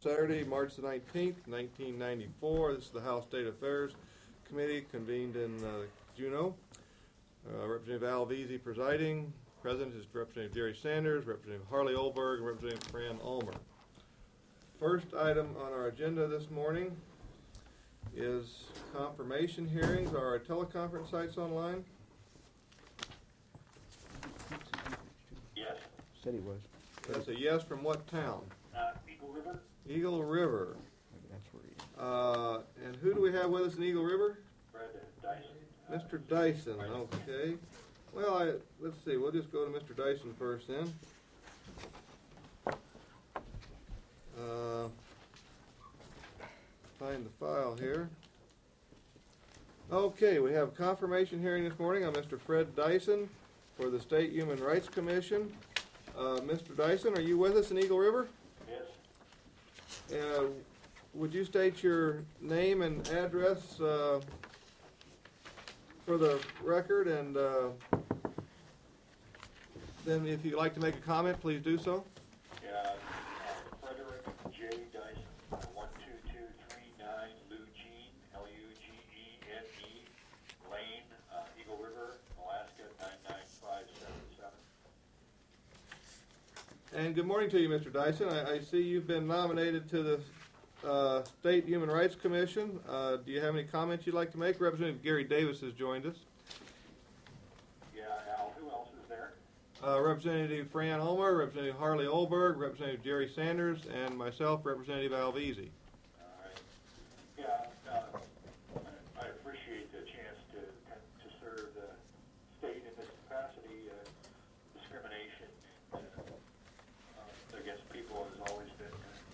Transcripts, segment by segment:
Saturday, March the 19th, 1994. This is the House State Affairs Committee convened in Juneau. Representative Al Veazey presiding. President is Representative Jerry Sanders, Representative Harley Olberg, and Representative Fran Ulmer. First item on our agenda this morning is confirmation hearings. Are our teleconference sites online? Yes. Said he was. That's a yes from what town? Eagle River. Eagle River. That's where he is. And who do we have with us in Eagle River? Fred Dyson. Mr. Dyson, okay. Well, let's see, we'll just go to Mr. Dyson first then. Find the file here. Okay, we have a confirmation hearing this morning on Mr. Fred Dyson for the State Human Rights Commission. Mr. Dyson, are you with us in Eagle River? Yes. Would you state your name and address for the record, and then if you'd like to make a comment, please do so. Yeah, Frederick J. Dyson, 12239 Lugene, Lugene, Lane, Eagle River, Alaska, 99577. And good morning to you, Mr. Dyson. I see you've been nominated to the State Human Rights Commission. Do you have any comments you'd like to make? Representative Gary Davis has joined us. Yeah, Al, who else is there? Representative Fran Ulmer, Representative Harley Olberg, Representative Jerry Sanders, and myself, Representative Al Veazey. All right. Yeah, I appreciate the chance to serve the state in this capacity. Discrimination against people has always been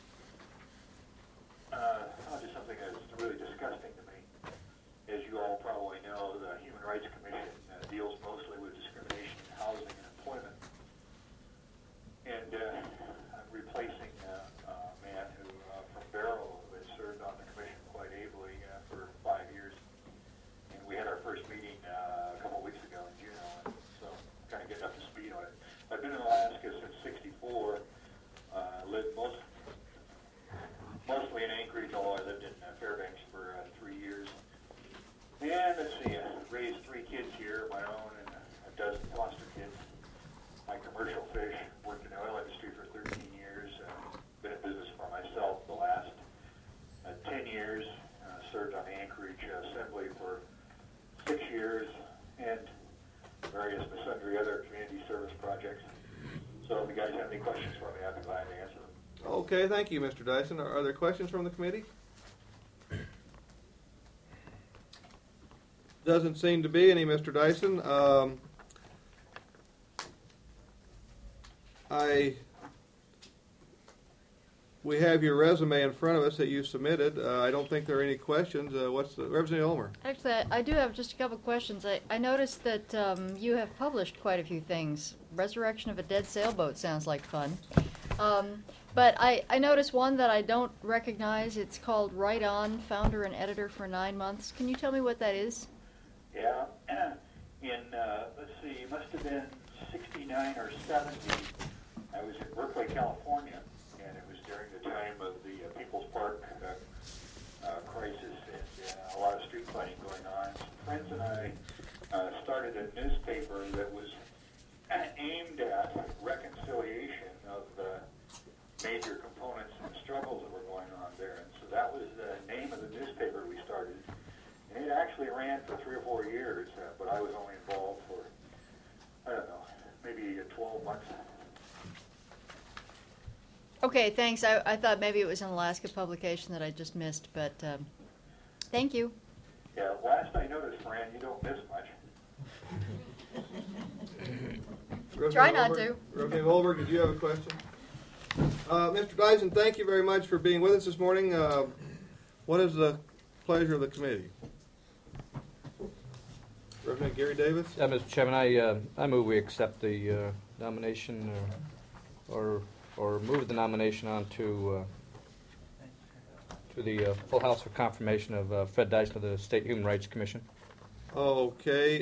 just something that's really disgusting to me. As you all probably know, the Human Rights Commission deals mostly with discrimination in housing and employment. And I'm replacing a man who, from Barrow, who has served on the commission quite ably for 5 years. And we had our first meeting a couple weeks ago in Juneau, so kind of getting up to speed on it. I've been in Alaska since '64. Lived mostly in Anchorage, although I lived in Fairbanks for 3 years. And let's see, I raised 3 kids here, my own and a dozen foster kids. My commercial fish, worked in the oil industry for 13 years, been in business for myself the last 10 years, served on the Anchorage Assembly for 6 years, and various sundry other community service projects. So if you guys have any questions for me, I'd be glad to answer them. Okay, thank you, Mr. Dyson. Are there questions from the committee? Doesn't seem to be any, Mr. Dyson. We have your resume in front of us that you submitted. I don't think there are any questions. Representative Ulmer? Actually, I do have just a couple questions. I noticed that you have published quite a few things. Resurrection of a Dead Sailboat sounds like fun. But I noticed one that I don't recognize. It's called Right On, Founder and Editor for 9 Months. Can you tell me what that is? Yeah, let's see, it must have been 69 or 70. I was in Berkeley, California, and it was during the time of the People's Park crisis and a lot of street fighting going on. Some friends and I started a newspaper that was aimed at reconciliation of the major components and struggles that were going on there. And so that was the name of the newspaper we started. And it actually ran for 3 or 4 years, but I was only involved for, I don't know, maybe 12 months. Okay, thanks. I thought maybe it was an Alaska publication that I just missed, but thank you. Yeah, last I noticed, Fran, you don't miss much. Try not to. Representative Olberg, did you have a question? Mr. Dyson, thank you very much for being with us this morning. What is the pleasure of the committee? Representative Gary Davis? Mr. Chairman, I move we accept the nomination or move the nomination on to the full House for confirmation of Fred Dyson of the State Human Rights Commission. Okay.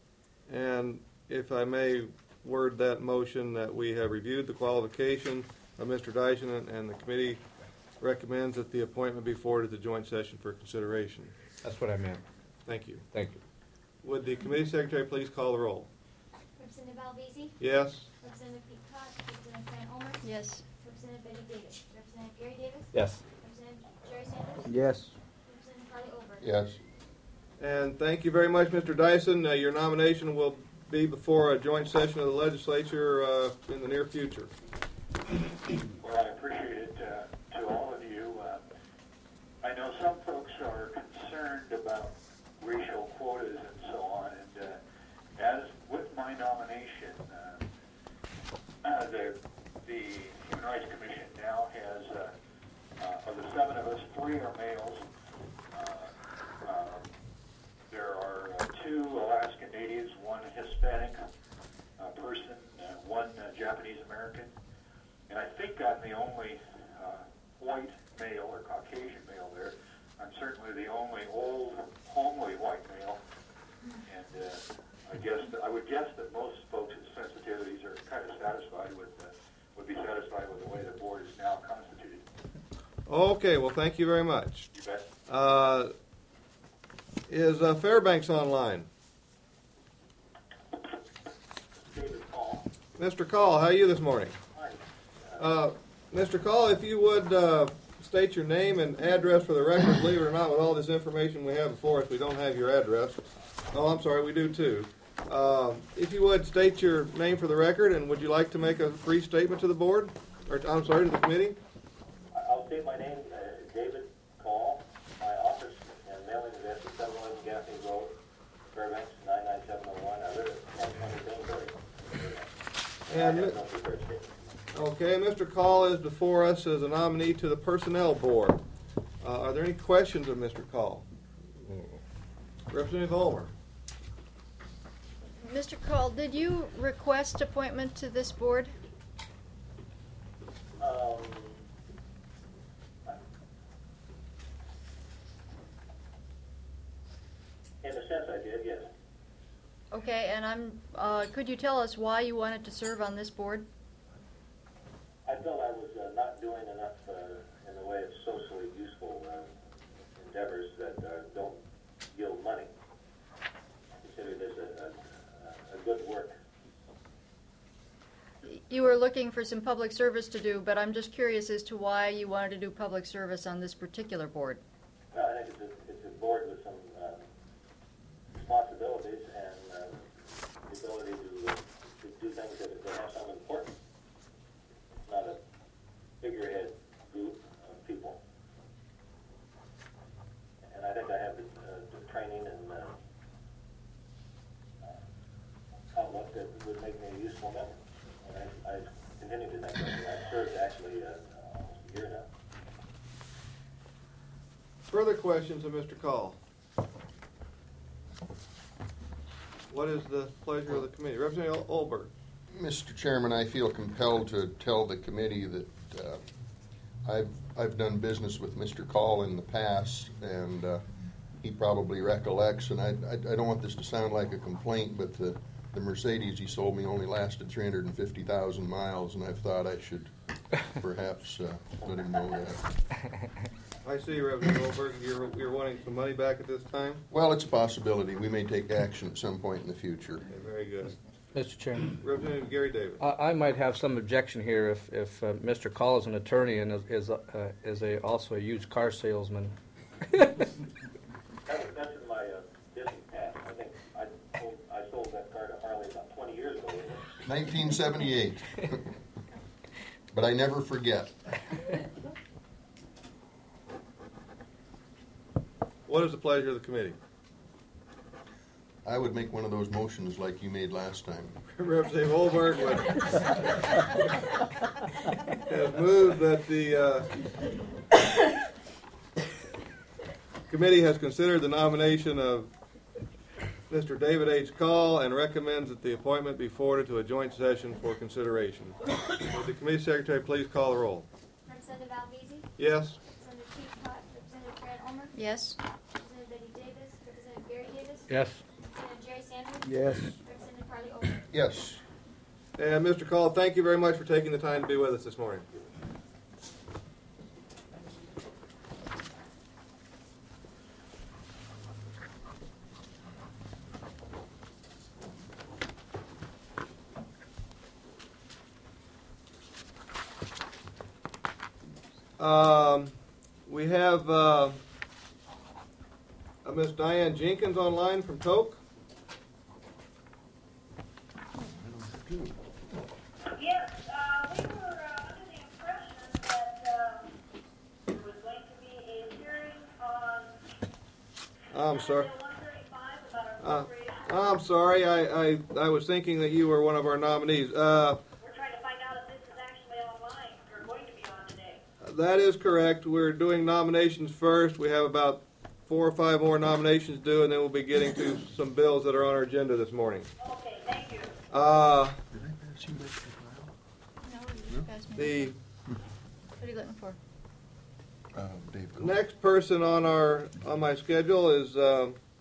And if I may word that motion, that we have reviewed the qualification of Mr. Dyson, and the committee recommends that the appointment be forwarded to joint session for consideration. That's what I meant. Thank you. Thank you. Would the committee secretary please call the roll? Representative Alvisi? Yes? Representative Pete Cott? Representative Fran Ulmer? Yes. Representative Betty Davis? Representative Gary Davis? Yes. Representative Jerry Sanders? Yes. Representative Carly Over? Yes. And thank you very much, Mr. Dyson. Your nomination will be before a joint session of the legislature in the near future. Well, I appreciate it to all of you. I know some folks are concerned about racial quotas and so on, and as with my nomination, the Human Rights Commission now has, of the 7 of us, 3 are males. There are 2 Alaskan natives, 1 Hispanic person, 1 Japanese American, and I think I'm the only white male or Caucasian male there. I'm certainly the only old, homely white male, and I would guess that most folks' sensitivities are kind of satisfied with, would be satisfied with the way the board is now constituted. Okay, well, thank you very much. You bet. Is Fairbanks online? David Paul. Mr. Call, how are you this morning? Hi. Mr. Call, if you would state your name and address for the record. Believe it or not, with all this information we have before us, we don't have your address. Oh, I'm sorry, we do too. If you would state your name for the record, and would you like to make a brief statement to the board? Or, I'm sorry, to the committee? I'll state my name, David Call. My office and mailing address is 711 Gaffney Road, Fairbanks, 99701. I live at 1020 Bainbury. And I have no prepared statement. okay, Mr. Call is before us as a nominee to the Personnel Board. Are there any questions of Mr. Call? Representative Ulmer. Mr. Call, did you request appointment to this board? In a sense, I did, yes. Okay, and could you tell us why you wanted to serve on this board? I felt I was not doing enough in the way of socially useful endeavors that don't yield money. I consider this a good work. You were looking for some public service to do, but I'm just curious as to why you wanted to do public service on this particular board. No, I think it's a board with some responsibilities and the ability to do things that have some importance. It's not a figurehead group of people. And I think I have the training and outlook that would make me a useful member. And I continue to think that. I've served actually almost a year now. Further questions of Mr. Call? What is the pleasure of the committee? Representative Olberg. Mr. Chairman, I feel compelled to tell the committee that I've done business with Mr. Call in the past, and he probably recollects, and I don't want this to sound like a complaint, but the Mercedes he sold me only lasted 350,000 miles, and I've thought I should perhaps let him know that. I see, Representative Olberg, you're wanting some money back at this time? Well, it's a possibility. We may take action at some point in the future. Okay, very good. Mr. Chairman, Representative Gary Davis. I might have some objection here if Mr. Call is an attorney and is also a used car salesman. That's in my distant past. I think I sold that car to Harley about 20 years ago. 1978. But I never forget. What is the pleasure of the committee? I would make one of those motions like you made last time. Representative Olberg has moved that the committee has considered the nomination of Mr. David H. Call and recommends that the appointment be forwarded to a joint session for consideration. Would the committee secretary please call the roll? Representative Alvisi? Yes? Representative Pete Cott? Representative Fran Ulmer? Yes? Representative Betty Davis? Representative Gary Davis? Yes. Representative Jerry Sanders? Yes. Representative Carly Over? Yes. And Mr. Call, thank you very much for taking the time to be with us this morning. We have Miss Diane Jenkins online from Toke. Yes, we were under the impression that there was going to be a hearing on I'm sorry. Bill 135 about appropriation. I'm sorry. I was thinking that you were one of our nominees. We're trying to find out if this is actually online or going to be on today. That is correct. We're doing nominations first. We have about 4 or 5 more nominations due, and then we'll be getting to some bills that are on our agenda this morning. Okay, thank you. No, you guys may- The What are you looking for? Dave Cole. next person on my schedule is You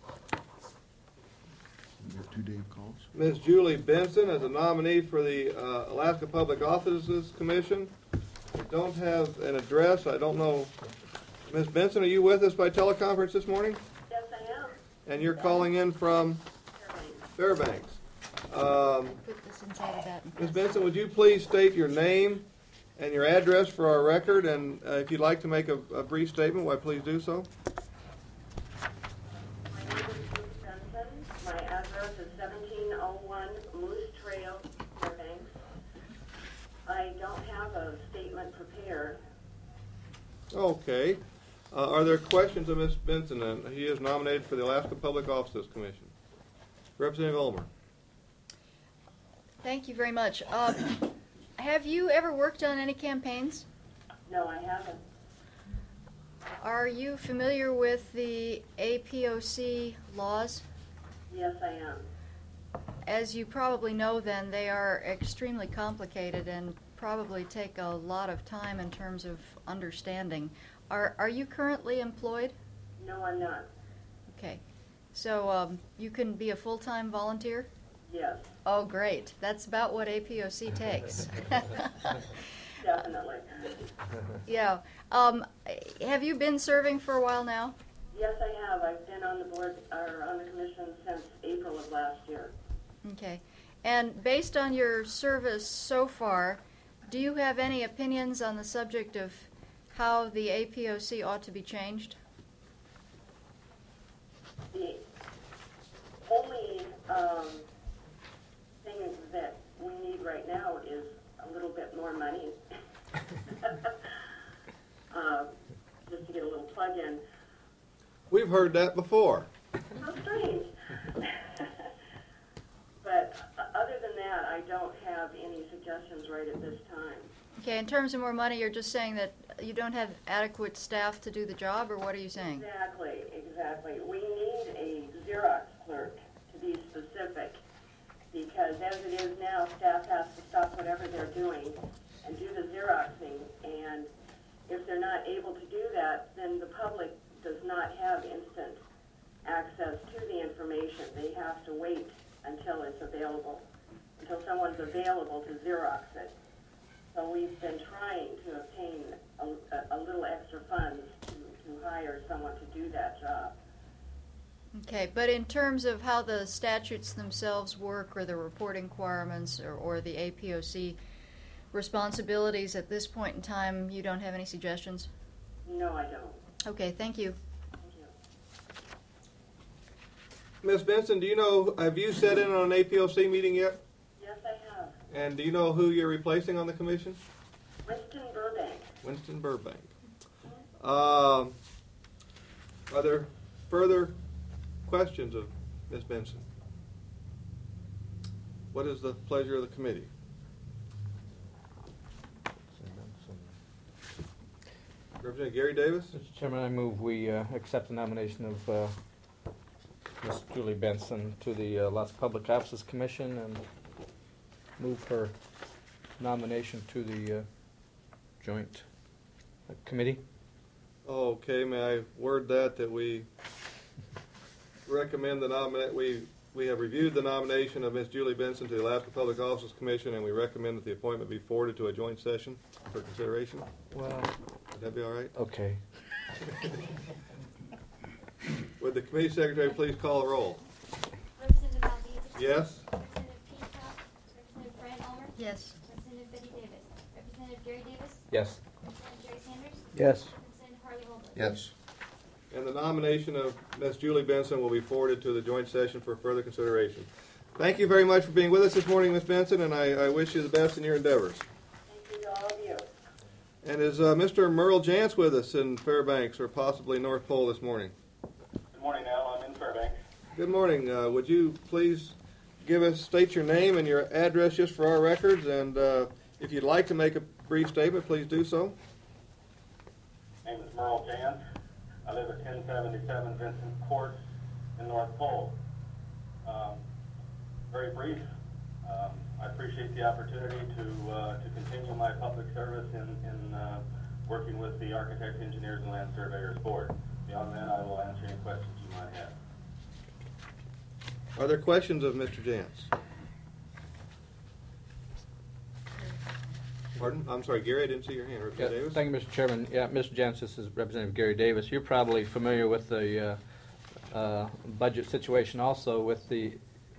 have 2 Dave calls. Ms. Julie Benson as a nominee for the Alaska Public Offices Commission. We don't have an address. I don't know. Ms. Benson, are you with us by teleconference this morning? Yes, I am. And you're calling in from Fairbanks. Put this inside of that. and Ms. pass it. Benson, would you please state your name and your address for our record? And if you'd like to make a brief statement, why please do so. My name is Ruth Benson. My address is 1701 Moose Trail, Fairbanks. I don't have a statement prepared. Okay. Are there questions of Ms. Benson? He is nominated for the Alaska Public Offices Commission. Representative Ulmer. Thank you very much. Have you ever worked on any campaigns? No, I haven't. Are you familiar with the APOC laws? Yes, I am. As you probably know then, they are extremely complicated and probably take a lot of time in terms of understanding. Are you currently employed? No, I'm not. Okay. So you can be a full-time volunteer? Yes, Oh, great. That's about what APOC takes. definitely. Yeah. Have you been serving for a while now? Yes, I have. I've been on the board, or on the commission since April of last year. Okay. And based on your service so far, do you have any opinions on the subject of how the APOC ought to be changed? The only thing that we need right now is a little bit more money. Just to get a little plug in. We've heard that before. How strange. But other than that, I don't have any suggestions right at this time. Okay, in terms of more money, you're just saying that you don't have adequate staff to do the job, or what are you saying? Exactly. We need a Xerox clerk, to be specific, because as it is now, staff has to stop whatever they're doing and do the Xeroxing, and if they're not able to do that, then the public does not have instant access to the information. They have to wait until it's available, until someone's available to Xerox it. So we've been trying to obtain a little extra funds to hire someone to do that job. Okay, but in terms of how the statutes themselves work, or the reporting requirements, or the APOC responsibilities at this point in time, you don't have any suggestions? No, I don't. Okay, thank you. Thank you. Ms. Benson, do you know, have you sat in on an APOC meeting yet? Yes, I have. And do you know who you're replacing on the commission? Winston Burbank. Winston Burbank. Are there further questions of Ms. Benson? What is the pleasure of the committee? Representative Gary Davis? Mr. Chairman, I move we accept the nomination of Ms. Julie Benson to the Alaska Public Offices Commission and move her nomination to the joint committee. Okay, may I word that we recommend the nominate, we have reviewed the nomination of Ms. Julie Benson to the Alaska Public Offices Commission, and we recommend that the appointment be forwarded to a joint session for consideration. Well, Would that be all right? okay. Would the committee secretary please call the roll? Representative Alvezy? Yes? Representative Peacock? Representative Fran Ulmer? Yes. Representative Betty Davis? Representative Gary Davis? Yes. Representative Jerry Sanders? Yes. Representative Harley Holbrook. Yes. And the nomination of Ms. Julie Benson will be forwarded to the joint session for further consideration. Thank you very much for being with us this morning, Ms. Benson, and I wish you the best in your endeavors. Thank you to all of you. And is Mr. Merle Jantz with us in Fairbanks or possibly North Pole this morning? Good morning, Al. I'm in Fairbanks. Good morning. Would you please state your name and your address just for our records, and if you'd like to make a brief statement, please do so. My name is Merle Jantz. I live at 1077 Vincent Court in North Pole. Very brief. I appreciate the opportunity to continue my public service in working with the Architects, Engineers, and Land Surveyors Board. Beyond that, I will answer any questions you might have. Are there questions of Mr. Jantz? Pardon? I'm sorry, Gary, I didn't see your hand. Representative Davis? Thank you, Mr. Chairman. Yeah, Mr. Jantz, this is Representative Gary Davis. You're probably familiar with the budget situation also with the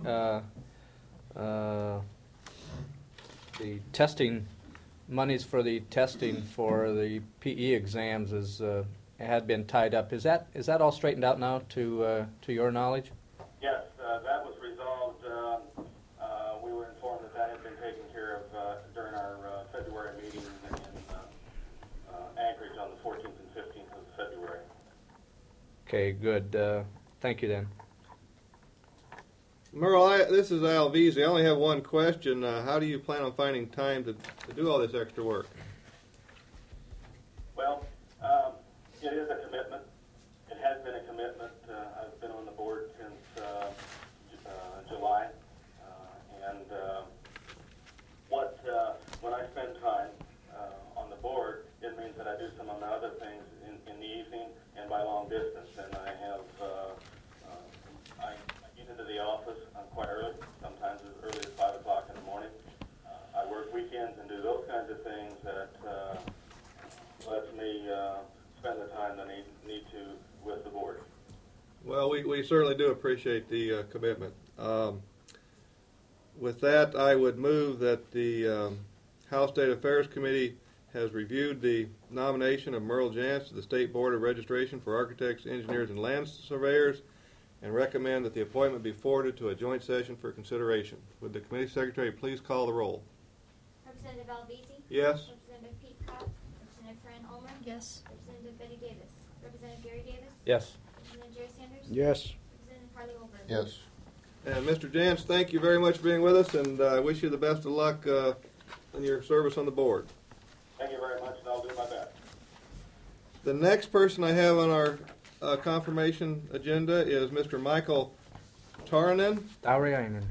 testing monies for the testing for the PE exams had been tied up. Is that all straightened out now to your knowledge? Yes, that was resolved. We were informed that had been taken care of during our February meeting in Anchorage on the 14th and 15th of February. Okay, good. Thank you then. Merle, this is Al Veazey. I only have one question. How do you plan on finding time to do all this extra work? Well, it is a commitment. It has been a commitment. I've been on the board since July, and when I spend time on the board, it means that I do some of my other things in the evening and by long distance. And I have I get into the office quite early, sometimes as early as 5 o'clock in the morning. I work weekends and do those kinds of things that lets me spend the time that I need to with the board. Well, we certainly do appreciate the commitment. With that, I would move that the House State Affairs Committee has reviewed the nomination of Merle Jantz to the State Board of Registration for Architects, Engineers, and Land Surveyors, and recommend that the appointment be forwarded to a joint session for consideration. Would the committee secretary please call the roll? Representative Alvisi? Yes. Representative Pete Cobb? Representative Fran Ulmer? Yes. Representative Betty Davis? Representative Gary Davis? Yes. Representative Jerry Sanders? Yes. Representative Harley Holbrook? Yes. And Mr. Jantz, thank you very much for being with us, and I wish you the best of luck in your service on the board. Thank you very much, and I'll do my best. The next person I have on our confirmation agenda is Mr. Michael Taranen. Tauriainen.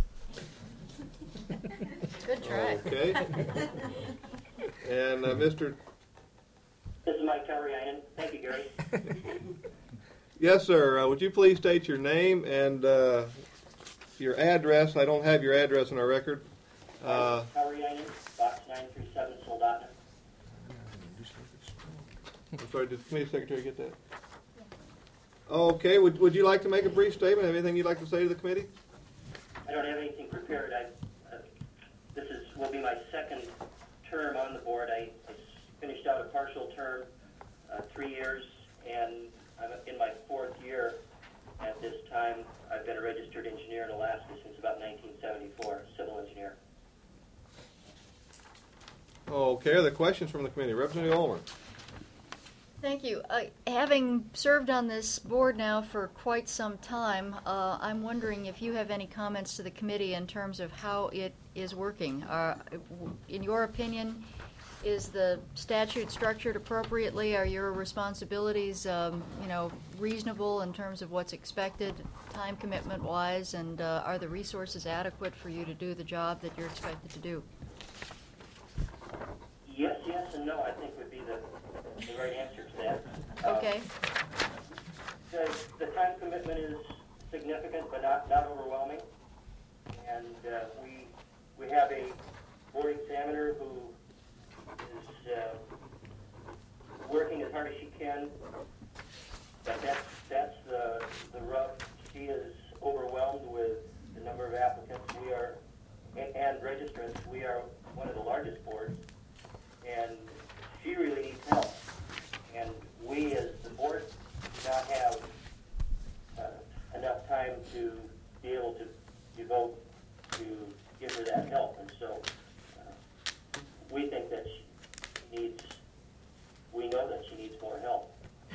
Good try. Okay. And Mr. This is Mike Tauriainen. Thank you, Gary. Yes, sir. Would you please state your name and your address? I don't have your address in our record. Tauriainen, Box 937, Soldotna. I'm sorry, did the committee secretary get that? Okay. Would you like to make a brief statement? Have anything you'd like to say to the committee? I don't have anything prepared. This will be my second term on the board. I finished out a partial term, 3 years, and I'm in my 4th year at this time. I've been a registered engineer in Alaska since about 1974, civil engineer. Okay. Are there questions from the committee? Representative Ulmer. Thank you. Having served on this board now for quite some time, I'm wondering if you have any comments to the committee in terms of how it is working. In your opinion, is the statute structured appropriately? Are your responsibilities, reasonable in terms of what's expected, time commitment-wise, and are the resources adequate for you to do the job that you're expected to do? Yes, and no, I think would be the right answer to that. Okay. The time commitment is significant, but not overwhelming. And we have a board examiner who is working as hard as she can. But that's the rub. She is overwhelmed with the number of applicants. We are and registrants. We are one of the largest boards, and she really needs help. needs more help.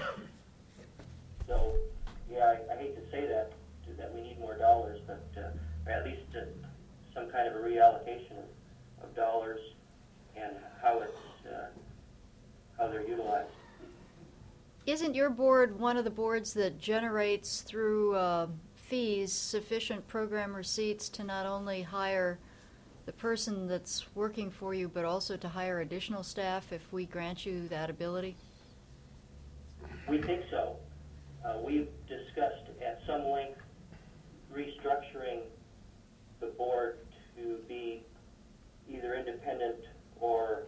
So, yeah, I hate to say that we need more dollars, but or at least some kind of a reallocation of dollars and how they're utilized. Isn't your board one of the boards that generates through fees sufficient program receipts to not only hire the person that's working for you, but also to hire additional staff if we grant you that ability? We think so. We've discussed at some length restructuring the board to be either independent or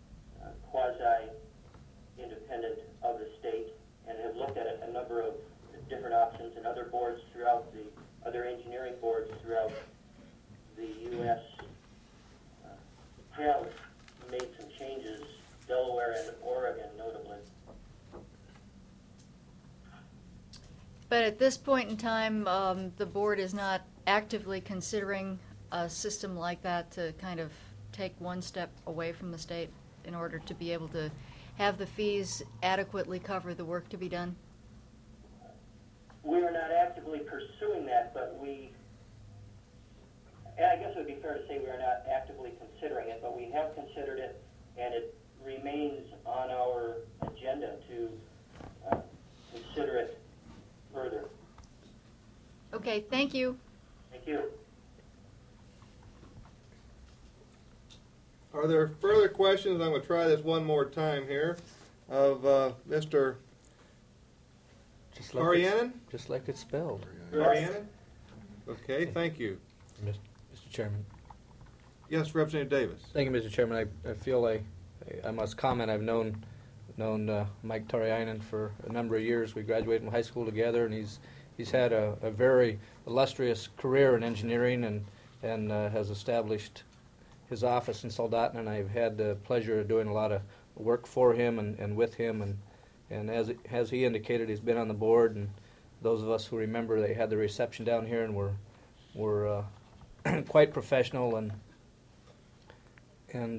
quasi-independent of the state, and have looked at a number of different options, and other boards throughout other engineering boards throughout the U.S. Have made some changes, Delaware and Oregon notably. But at this point in time, the board is not actively considering a system like that to kind of take one step away from the state in order to be able to have the fees adequately cover the work to be done? We are not actively pursuing that, but I guess it would be fair to say we are not actively considering it, but we have considered it, and it remains on our agenda to consider it further. Okay, thank you. Thank you. Are there further questions? I'm going to try this one more time here of Mr. Tarianen? Just like it's spelled. Tarianen? Okay, thank you. Mr. Chairman. Yes, Representative Davis. Thank you, Mr. Chairman. I feel I must comment. I've known Mike Tarianen for a number of years. We graduated from high school together, and he's had a very illustrious career in engineering and has established his office in Soldotna, and I've had the pleasure of doing a lot of work for him and with him, and as he indicated, he's been on the board, and those of us who remember, they had the reception down here and were quite professional, and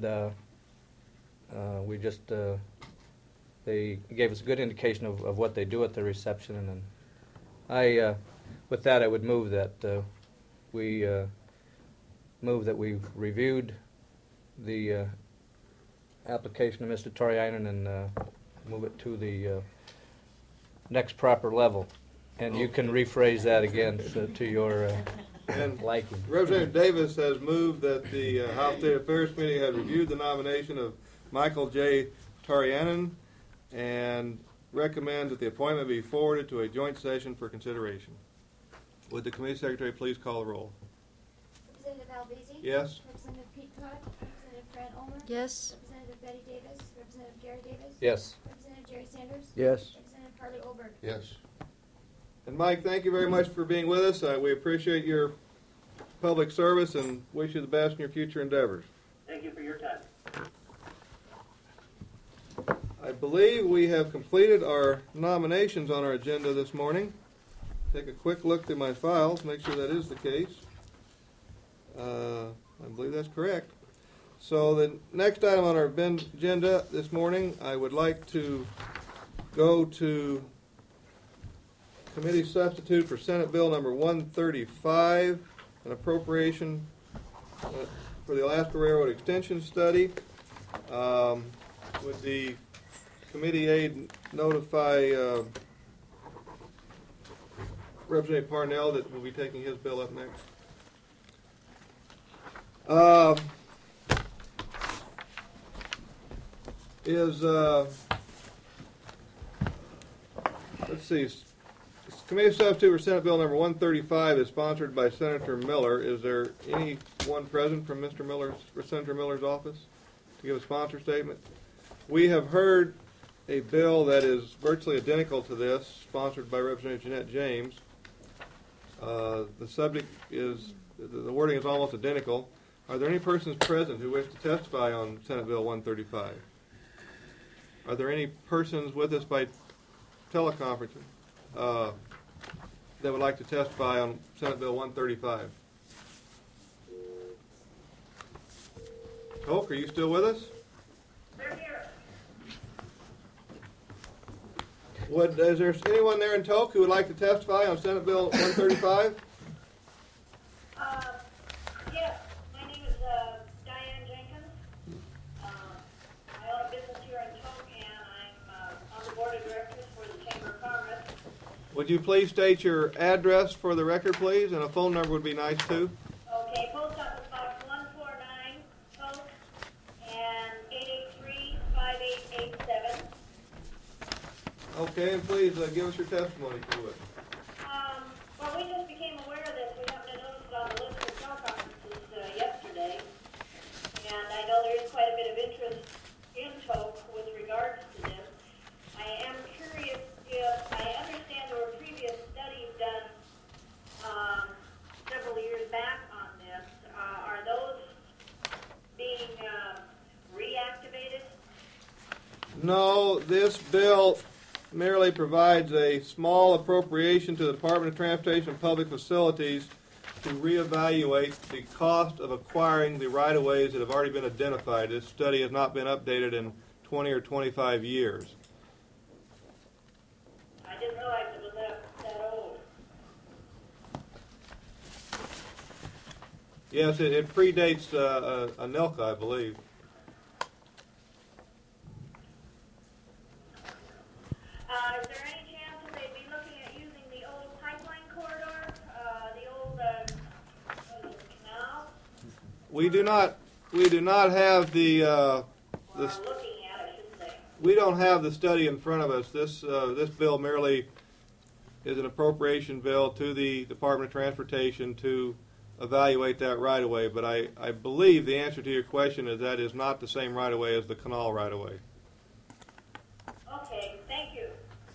we just they gave us a good indication of what they do at the reception, and then with that, I would move that we we've reviewed the application of Mr. Tarianen and move it to the next proper level. And you can rephrase that again to your liking. Representative Davis has moved that the House State Affairs Committee had reviewed the nomination of Michael J. Tarianen and recommend that the appointment be forwarded to a joint session for consideration. Would the committee secretary please call the roll? Representative Alvezi? Yes. Representative Pete Cott? Representative Fran Ulmer? Yes. Representative Betty Davis? Representative Gary Davis? Yes. Representative Jerry Sanders? Yes. Representative Carly Olberg? Yes. And Mike, thank you very much for being with us. We appreciate your public service and wish you the best in your future endeavors. Thank you for your time. I believe we have completed our nominations on our agenda this morning. Take a quick look through my files, make sure that is the case. I believe that's correct. So the next item on our agenda this morning, I would like to go to committee substitute for Senate Bill number 135, an appropriation for the Alaska Railroad Extension Study. Would the committee aide notify Representative Parnell that we'll be taking his bill up next? Let's see. Committee substitute for Senate Bill number 135 is sponsored by Senator Miller. Is there anyone present from Senator Miller's office to give a sponsor statement? We have heard a bill that is virtually identical to this, sponsored by Representative Jeanette James. The subject is, the wording is almost identical. Are there any persons present who wish to testify on Senate Bill 135? Are there any persons with us by teleconferencing that would like to testify on Senate Bill 135? Hoke, are you still with us? They're here. Is there anyone there in Tok who would like to testify on Senate Bill 135? Yes, my name is Diane Jenkins. I own a business here in Tok, and I'm on the board of directors for the Chamber of Commerce. Would you please state your address for the record, please, and a phone number would be nice too. Okay, post office box 149, Tok, and 883-5887. Okay, and please give us your testimony, if you would. Well, we just became aware of this. We happened to notice it on the list of teleconferences yesterday. And I know there is quite a bit of interest in Tok with regards to this. I am curious if, I understand there were previous studies done several years back on this. Are those being reactivated? No, this bill merely provides a small appropriation to the Department of Transportation and Public Facilities to reevaluate the cost of acquiring the right-of-ways that have already been identified. This study has not been updated in 20 or 25 years. I didn't realize it was that old. Yes, it predates ANILCA, I believe. Is there any chance that they'd be looking at using the old pipeline corridor, the old canal? We do not have the Or looking at it, I should say. we don't have the study in front of us. This bill merely is an appropriation bill to the Department of Transportation to evaluate that right-of-way. But I believe the answer to your question is that is not the same right-of-way as the canal right-of-way. Okay, thank you.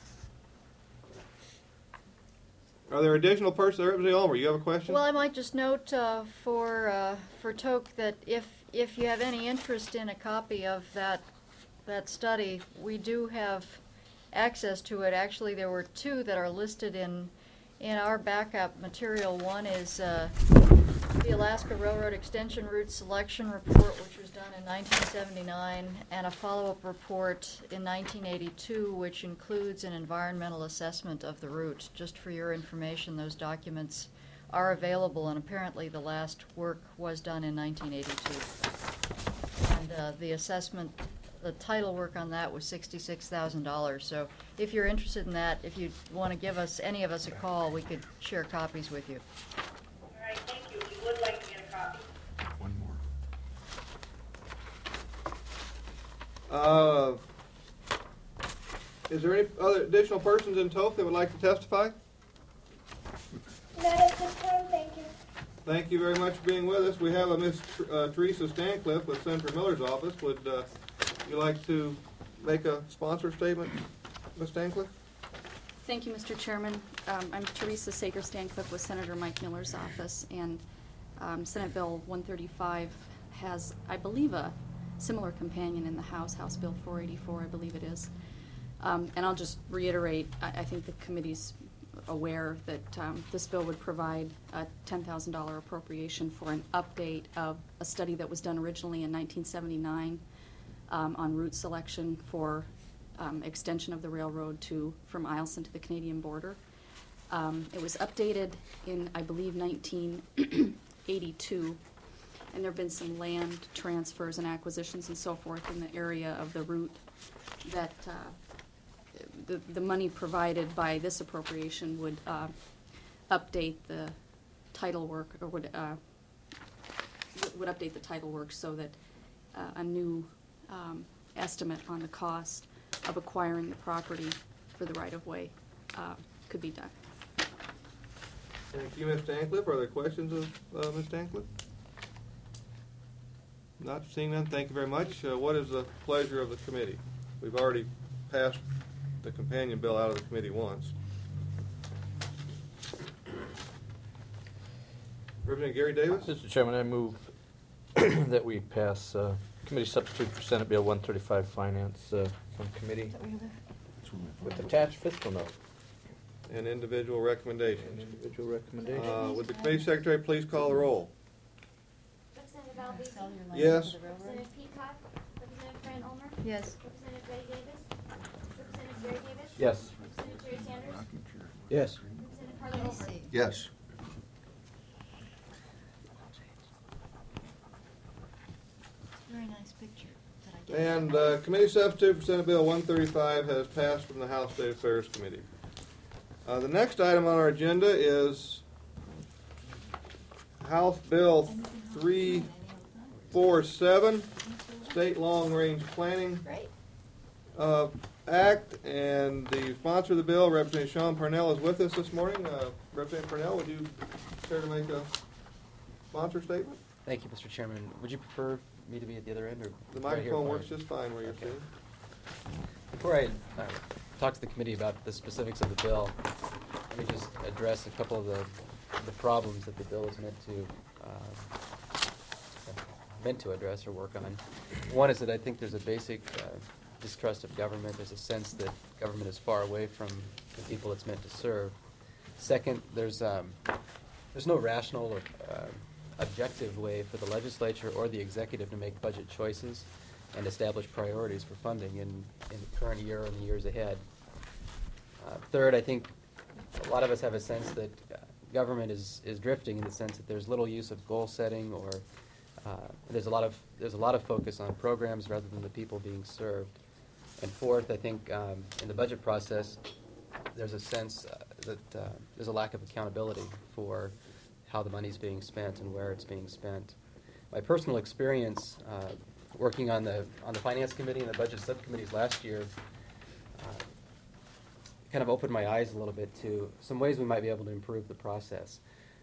Are there additional persons? Representative Ulmer, you have a question? Well, I might just note for Tok that if you have any interest in a copy of that study, we do have access to it. Actually, there were two that are listed in our backup material. One is the Alaska Railroad Extension Route Selection Report, which was done in 1979, and a follow-up report in 1982, which includes an environmental assessment of the route. Just for your information, those documents are available, and apparently the last work was done in 1982. And the assessment, the title work on that was $66,000. So if you're interested in that, if you want to give us, any of us, a call, we could share copies with you. All right, thank you. We would like to get a copy. One more. Is there any other additional persons in Tok that would like to testify? Not at this time, thank you. Thank you very much for being with us. We have a Miss Teresa Stancliffe with Senator Miller's office. Would you like to make a sponsor statement, Ms. Stancliffe? Thank you, Mr. Chairman. I'm Teresa Sager-Stancliffe with Senator Mike Miller's office, and Senate Bill 135 has, I believe, a similar companion in the House, House Bill 484, I believe it is. And I'll just reiterate, I think the committee's aware that this bill would provide a $10,000 appropriation for an update of a study that was done originally in 1979 on route selection for extension of the railroad from Eielson to the Canadian border. It was updated in, I believe, 1982, and there have been some land transfers and acquisitions and so forth in the area of the route that the money provided by this appropriation would update the title work, or would update the title work so that a new estimate on the cost of acquiring the property for the right-of-way could be done. Thank you, Ms. Stancliffe. Are there questions of Ms. Stancliffe? Not seeing none. Thank you very much. What is the pleasure of the committee? We've already passed the companion bill out of the committee once. Representative Gary Davis? Mr. Chairman, I move that we pass committee substitute for Senate Bill 135 Finance from committee with attached fiscal note. And individual recommendations. Would the committee secretary please call the roll? Representative Alvise. Yes. Representative Peacock. Representative Fran Ulmer. Yes. Representative Betty Davis. Representative Gary Davis. Yes. Yes. Lacy. Yes. Very nice picture that I gave. And Committee substitute for Senate Bill 135 has passed from the House State Affairs Committee. The next item on our agenda is House Bill 347, State Long Range Planning Act, and the sponsor of the bill, Representative Sean Parnell, is with us this morning. Representative Parnell, would you care to make a sponsor statement? Thank you, Mr. Chairman. Would you prefer me to be at the other end, or The right here? microphone works just fine where you're sitting. Before I talk to the committee about the specifics of the bill, let me just address a couple of the problems that the bill is meant to address or work on. One is that I think there's a basic distrust of government. There's a sense that government is far away from the people it's meant to serve. Second, there's no rational or objective way for the legislature or the executive to make budget choices and establish priorities for funding in the current year and the years ahead. Third, I think a lot of us have a sense that government is drifting in the sense that there's little use of goal setting, or there's a lot of focus on programs rather than the people being served. And fourth, I think in the budget process, there's a sense that there's a lack of accountability for how the money's being spent and where it's being spent. My personal experience working on the Finance Committee and the Budget Subcommittees last year kind of opened my eyes a little bit to some ways we might be able to improve the process.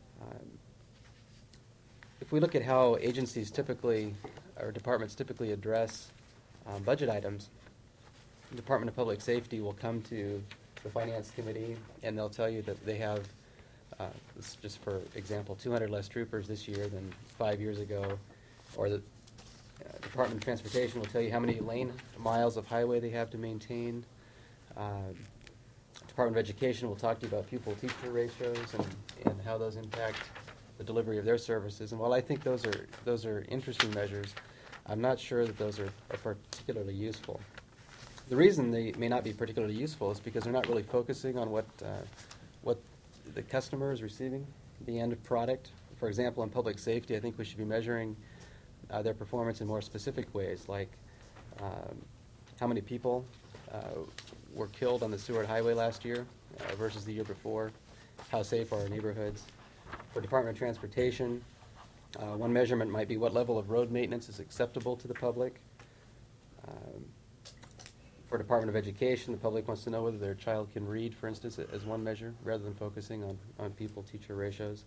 If we look at how agencies typically, or departments typically address budget items, the Department of Public Safety will come to the Finance Committee and they'll tell you that they have, this is just for example, 200 less troopers this year than 5 years ago, or the Department of Transportation will tell you how many lane miles of highway they have to maintain. Department of Education will talk to you about pupil-teacher ratios and how those impact the delivery of their services. And while I think those are interesting measures, I'm not sure that those are particularly useful. The reason they may not be particularly useful is because they're not really focusing on what the customer is receiving, the end product. For example, in public safety, I think we should be measuring their performance in more specific ways, like how many people were killed on the Seward Highway last year versus the year before, how safe are our neighborhoods. For Department of Transportation, one measurement might be what level of road maintenance is acceptable to the public. For Department of Education, the public wants to know whether their child can read, for instance, as one measure, rather than focusing on pupil-teacher ratios.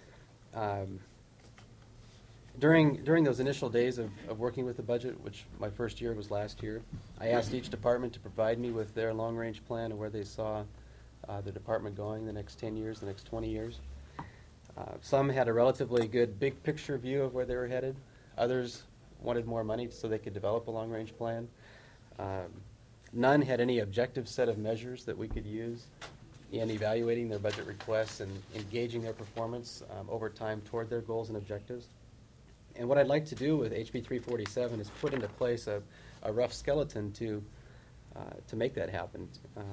During those initial days of working with the budget, which my first year was last year, I asked each department to provide me with their long-range plan of where they saw the department going the next 10 years, the next 20 years. Some had a relatively good big-picture view of where they were headed. Others wanted more money so they could develop a long-range plan. None had any objective set of measures that we could use in evaluating their budget requests and engaging their performance over time toward their goals and objectives. And what I'd like to do with HB 347 is put into place a rough skeleton to make that happen.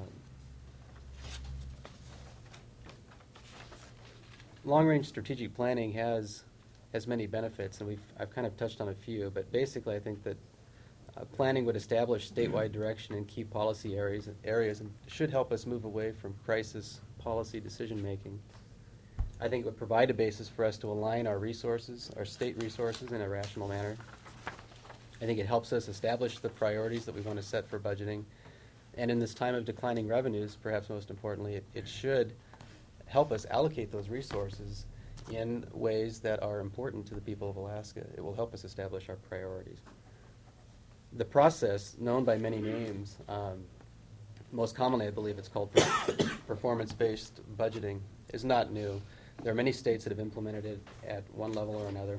Long-range strategic planning has many benefits, and I've kind of touched on a few, but basically I think that planning would establish statewide direction in key policy areas and should help us move away from crisis policy decision-making. I think it would provide a basis for us to align our resources, our state resources, in a rational manner. I think it helps us establish the priorities that we want to set for budgeting. And in this time of declining revenues, perhaps most importantly, it should help us allocate those resources in ways that are important to the people of Alaska. It will help us establish our priorities. The process, known by many names, most commonly I believe it's called performance-based budgeting, is not new. There are many states that have implemented it at one level or another.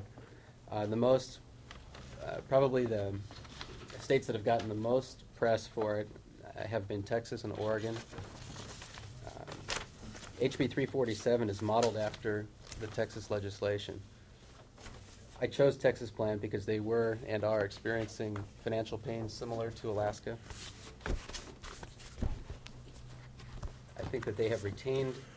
Probably the states that have gotten the most press for it have been Texas and Oregon. HB 347 is modeled after the Texas legislation. I chose Texas Plan because they were and are experiencing financial pain similar to Alaska. I think that they have retained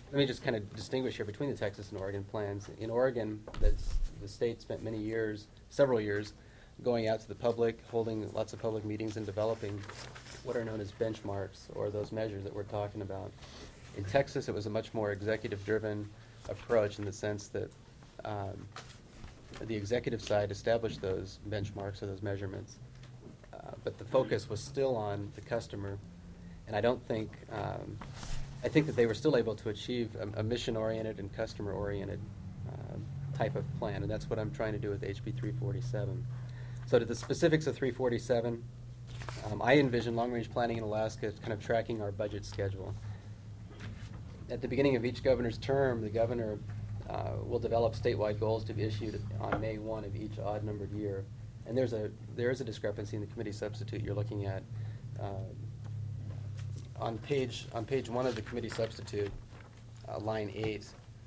let me just kind of distinguish here between the Texas and Oregon plans. In Oregon, the state spent many years, several years, going out to the public, holding lots of public meetings and developing what are known as benchmarks, or those measures that we're talking about. In Texas, it was a much more executive-driven approach in the sense that the executive side established those benchmarks or those measurements, but the focus was still on the customer, and I don't think, I think that they were still able to achieve a mission-oriented and customer-oriented type of plan, and that's what I'm trying to do with HB 347. So to the specifics of 347, I envision long-range planning in Alaska as kind of tracking our budget schedule. At the beginning of each governor's term, the governor will develop statewide goals to be issued on May 1 of each odd-numbered year. And there is a discrepancy in the committee substitute you're looking at. On page 1 of the committee substitute, line 8,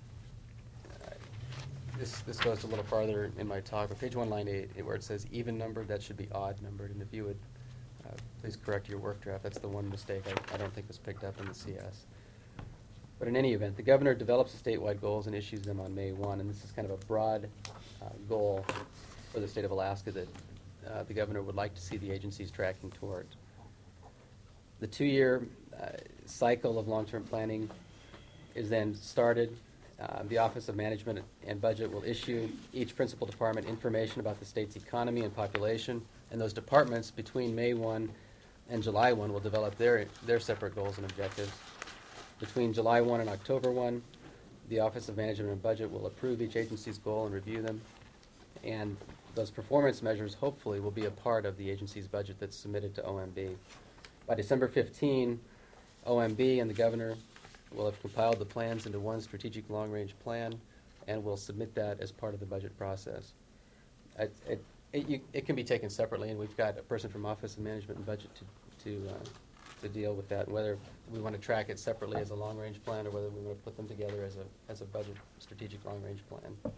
this goes a little farther in my talk, but page 1, line 8, where it says even numbered, that should be odd numbered. And if you would please correct your work draft, that's the one mistake I don't think was picked up in the CS. But in any event, the governor develops the statewide goals and issues them on May 1, and this is kind of a broad goal for the state of Alaska that the governor would like to see the agencies tracking toward. The 2-year cycle of long-term planning is then started. The Office of Management and Budget will issue each principal department information about the state's economy and population, and those departments between May 1 and July 1 will develop their separate goals and objectives. Between July 1 and October 1, the Office of Management and Budget will approve each agency's goal and review them, and those performance measures hopefully will be a part of the agency's budget that's submitted to OMB. By December 15, OMB and the governor will have compiled the plans into one strategic long-range plan and will submit that as part of the budget process. It can be taken separately, and we've got a person from Office of Management and Budget to deal with that, whether we want to track it separately as a long-range plan or whether we want to put them together as a budget strategic long-range plan.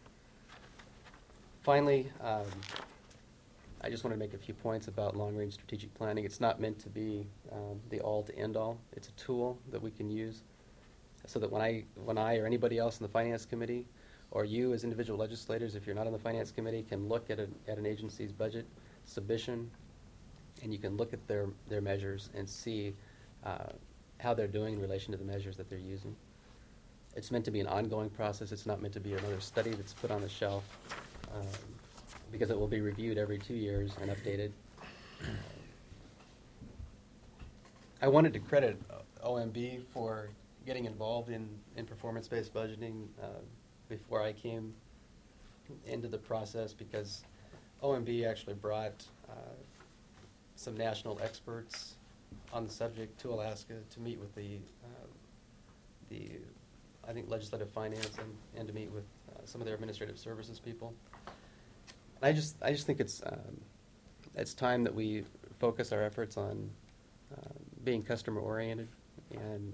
Finally, I just want to make a few points about long-range strategic planning. It's not meant to be the all to end all. It's a tool that we can use so that when I or anybody else in the Finance Committee, or you as individual legislators, if you're not on the Finance Committee, can look at an agency's budget submission, and you can look at their measures and see how they're doing in relation to the measures that they're using. It's meant to be an ongoing process. It's not meant to be another study that's put on the shelf, because it will be reviewed every 2 years and updated. I wanted to credit OMB for getting involved in performance-based budgeting before I came into the process, because OMB actually brought some national experts on the subject to Alaska to meet with the I think legislative finance and to meet with some of their administrative services people. And I just think it's time that we focus our efforts on being customer oriented, and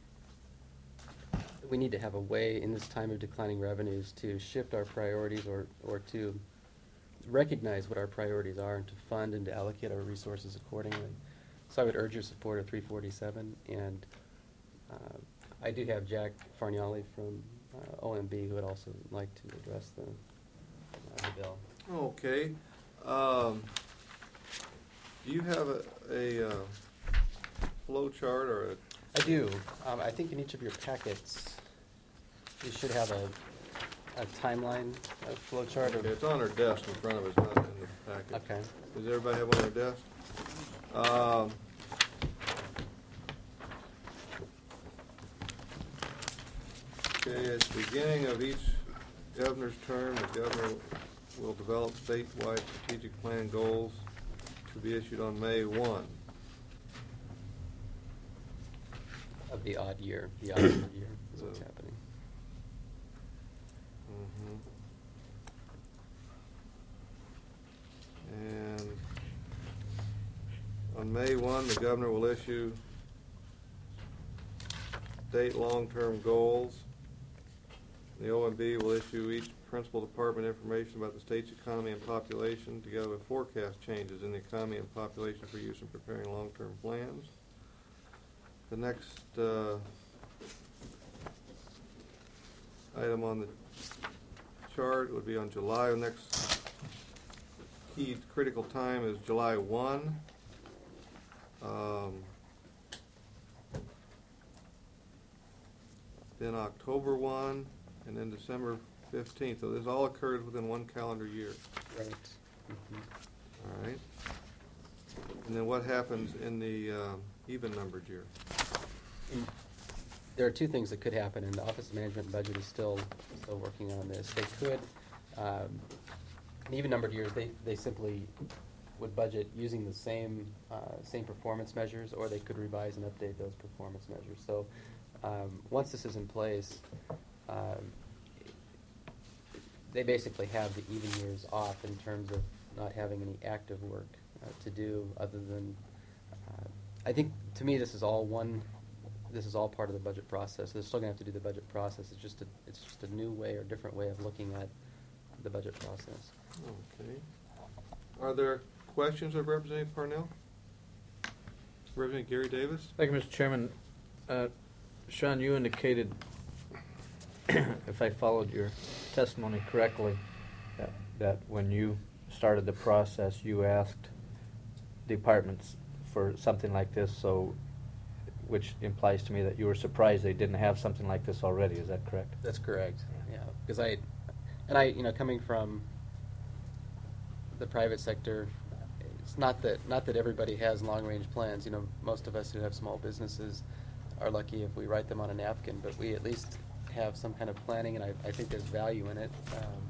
we need to have a way in this time of declining revenues to shift our priorities or to recognize what our priorities are and to fund and to allocate our resources accordingly. So I would urge your support of 347, and I do have Jack Farnioli from OMB who would also like to address the bill. Okay. Do you have a flow chart or a... I do. I think in each of your packets you should have a timeline, a flow chart. Okay, it's on our desk in front of us, not in the packet. Okay. Does everybody have one on their desk? Okay, at the beginning of each governor's term, the governor will develop statewide strategic plan goals to be issued on May 1. Of the odd year, the odd year is what's happening. And on May 1, the governor will issue state long-term goals. The OMB will issue each principal department information about the state's economy and population, together with forecast changes in the economy and population for use in preparing long-term plans. The next item on the chart would be on July. The next key critical time is July 1. Then October 1, and then December 15th. So this all occurs within one calendar year. Right. Mm-hmm. All right. And then what happens in the even-numbered year? There are two things that could happen, and the Office of Management and Budget is still working on this. They could, in even-numbered years, they simply would budget using the same performance measures, or they could revise and update those performance measures. So once this is in place, they basically have the even years off in terms of not having any active work to do other than, I think, to me, this is all part of the budget process. They're still going to have to do the budget process. It's just a new way or different way of looking at the budget process. Okay. Are there questions of Representative Parnell? Representative Gary Davis? Thank you, Mr. Chairman. Sean, you indicated, if I followed your testimony correctly, that when you started the process, you asked departments for something like this, so which implies to me that you were surprised they didn't have something like this already. Is that correct? That's correct. Yeah, because I, coming from the private sector, it's not that everybody has long-range plans. Most of us who have small businesses are lucky if we write them on a napkin, but we at least have some kind of planning, and I think there's value in it.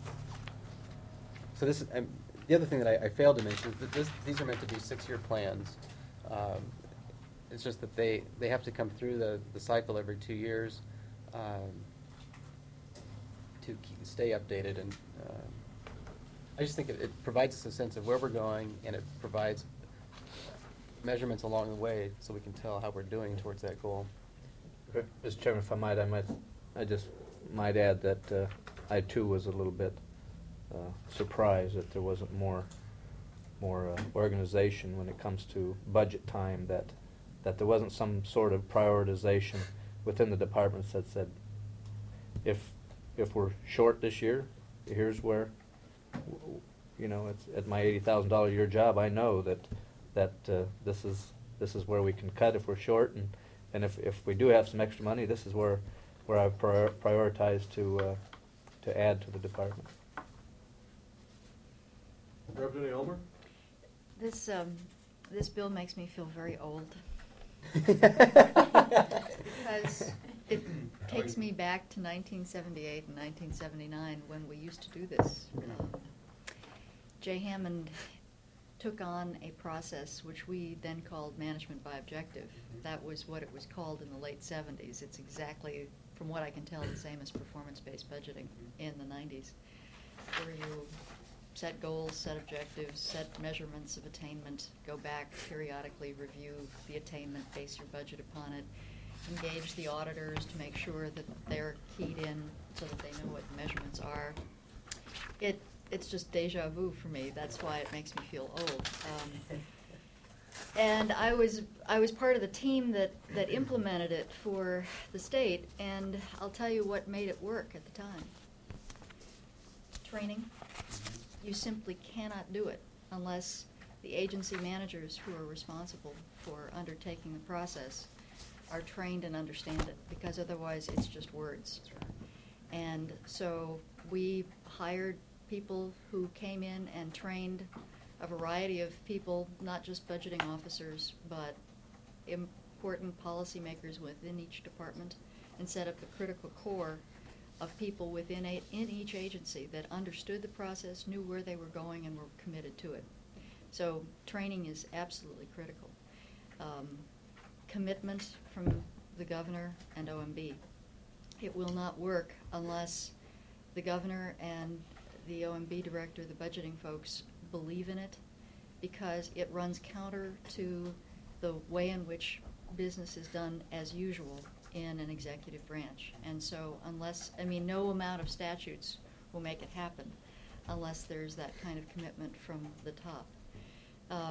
So this is the other thing that I failed to mention is that these are meant to be 6-year plans. It's just that they have to come through the cycle every 2 years to stay updated, and I just think it provides us a sense of where we're going, and it provides measurements along the way so we can tell how we're doing towards that goal. Okay. Mr. Chairman, if I might, I just might add that I too was a little bit surprised that there wasn't more organization when it comes to budget time, that there wasn't some sort of prioritization within the departments that said, if we're short this year, here's where, it's at my $80,000 a year job, I know that this is where we can cut if we're short, and if we do have some extra money, this is where I've prioritized to add to the department. Representative Elmer? This bill makes me feel very old. Because it takes me back to 1978 and 1979 when we used to do this. Jay Hammond took on a process which we then called management by objective. That was what it was called in the late 70s. It's exactly, from what I can tell, the same as performance-based budgeting in the 90s, where you set goals, set objectives, set measurements of attainment, go back periodically, review the attainment, base your budget upon it, engage the auditors to make sure that they're keyed in so that they know what the measurements are. It's just deja vu for me. That's why it makes me feel old. And I was part of the team that implemented it for the state, and I'll tell you what made it work at the time. Training. You simply cannot do it unless the agency managers who are responsible for undertaking the process are trained and understand it, because otherwise it's just words. And so we hired people who came in and trained a variety of people, not just budgeting officers, but important policymakers within each department, and set up a critical core of people within in each agency that understood the process, knew where they were going, and were committed to it. So training is absolutely critical. Commitment from the governor and OMB. It will not work unless the governor and the OMB director, the budgeting folks, believe in it, because it runs counter to the way in which business is done as usual in an executive branch. And so no amount of statutes will make it happen unless there's that kind of commitment from the top.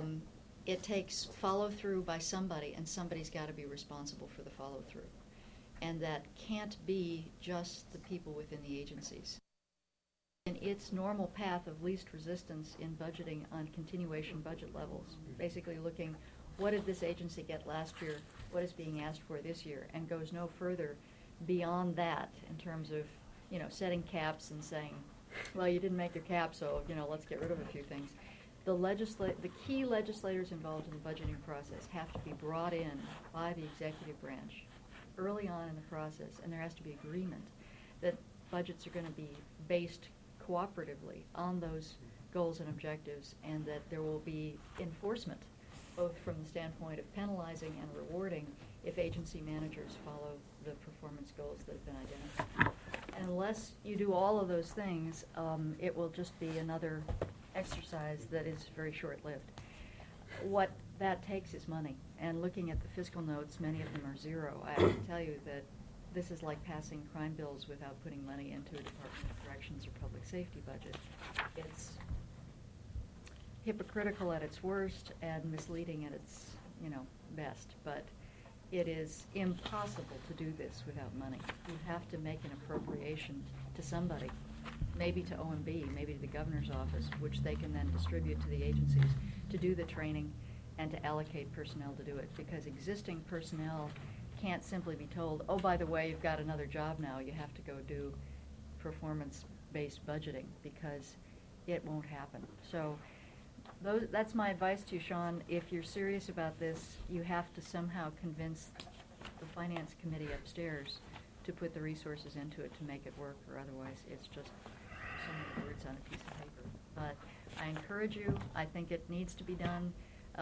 It takes follow-through by somebody, and somebody's got to be responsible for the follow-through. and that can't be just the people within the agencies. In its normal path of least resistance in budgeting on continuation budget levels, basically looking, what did this agency get last year, what is being asked for this year, and goes no further beyond that in terms of, setting caps and saying, well, you didn't make your cap, so, let's get rid of a few things. The key legislators involved in the budgeting process have to be brought in by the executive branch early on in the process, and there has to be agreement that budgets are going to be based cooperatively on those goals and objectives, and that there will be enforcement, both from the standpoint of penalizing and rewarding if agency managers follow the performance goals that have been identified. And unless you do all of those things, it will just be another exercise that is very short-lived. What that takes is money, and looking at the fiscal notes, many of them are zero. I can tell you that this is like passing crime bills without putting money into a Department of Corrections or public safety budget. It's hypocritical at its worst and misleading at its, best. But it is impossible to do this without money. You have to make an appropriation to somebody, maybe to OMB, maybe to the governor's office, which they can then distribute to the agencies to do the training and to allocate personnel to do it. Because existing personnel can't simply be told, oh, by the way, you've got another job now, you have to go do performance-based budgeting, because it won't happen. So that's my advice to you, Sean. If you're serious about this, you have to somehow convince the finance committee upstairs to put the resources into it to make it work, or otherwise it's just so many words on a piece of paper. But I encourage you. I think it needs to be done.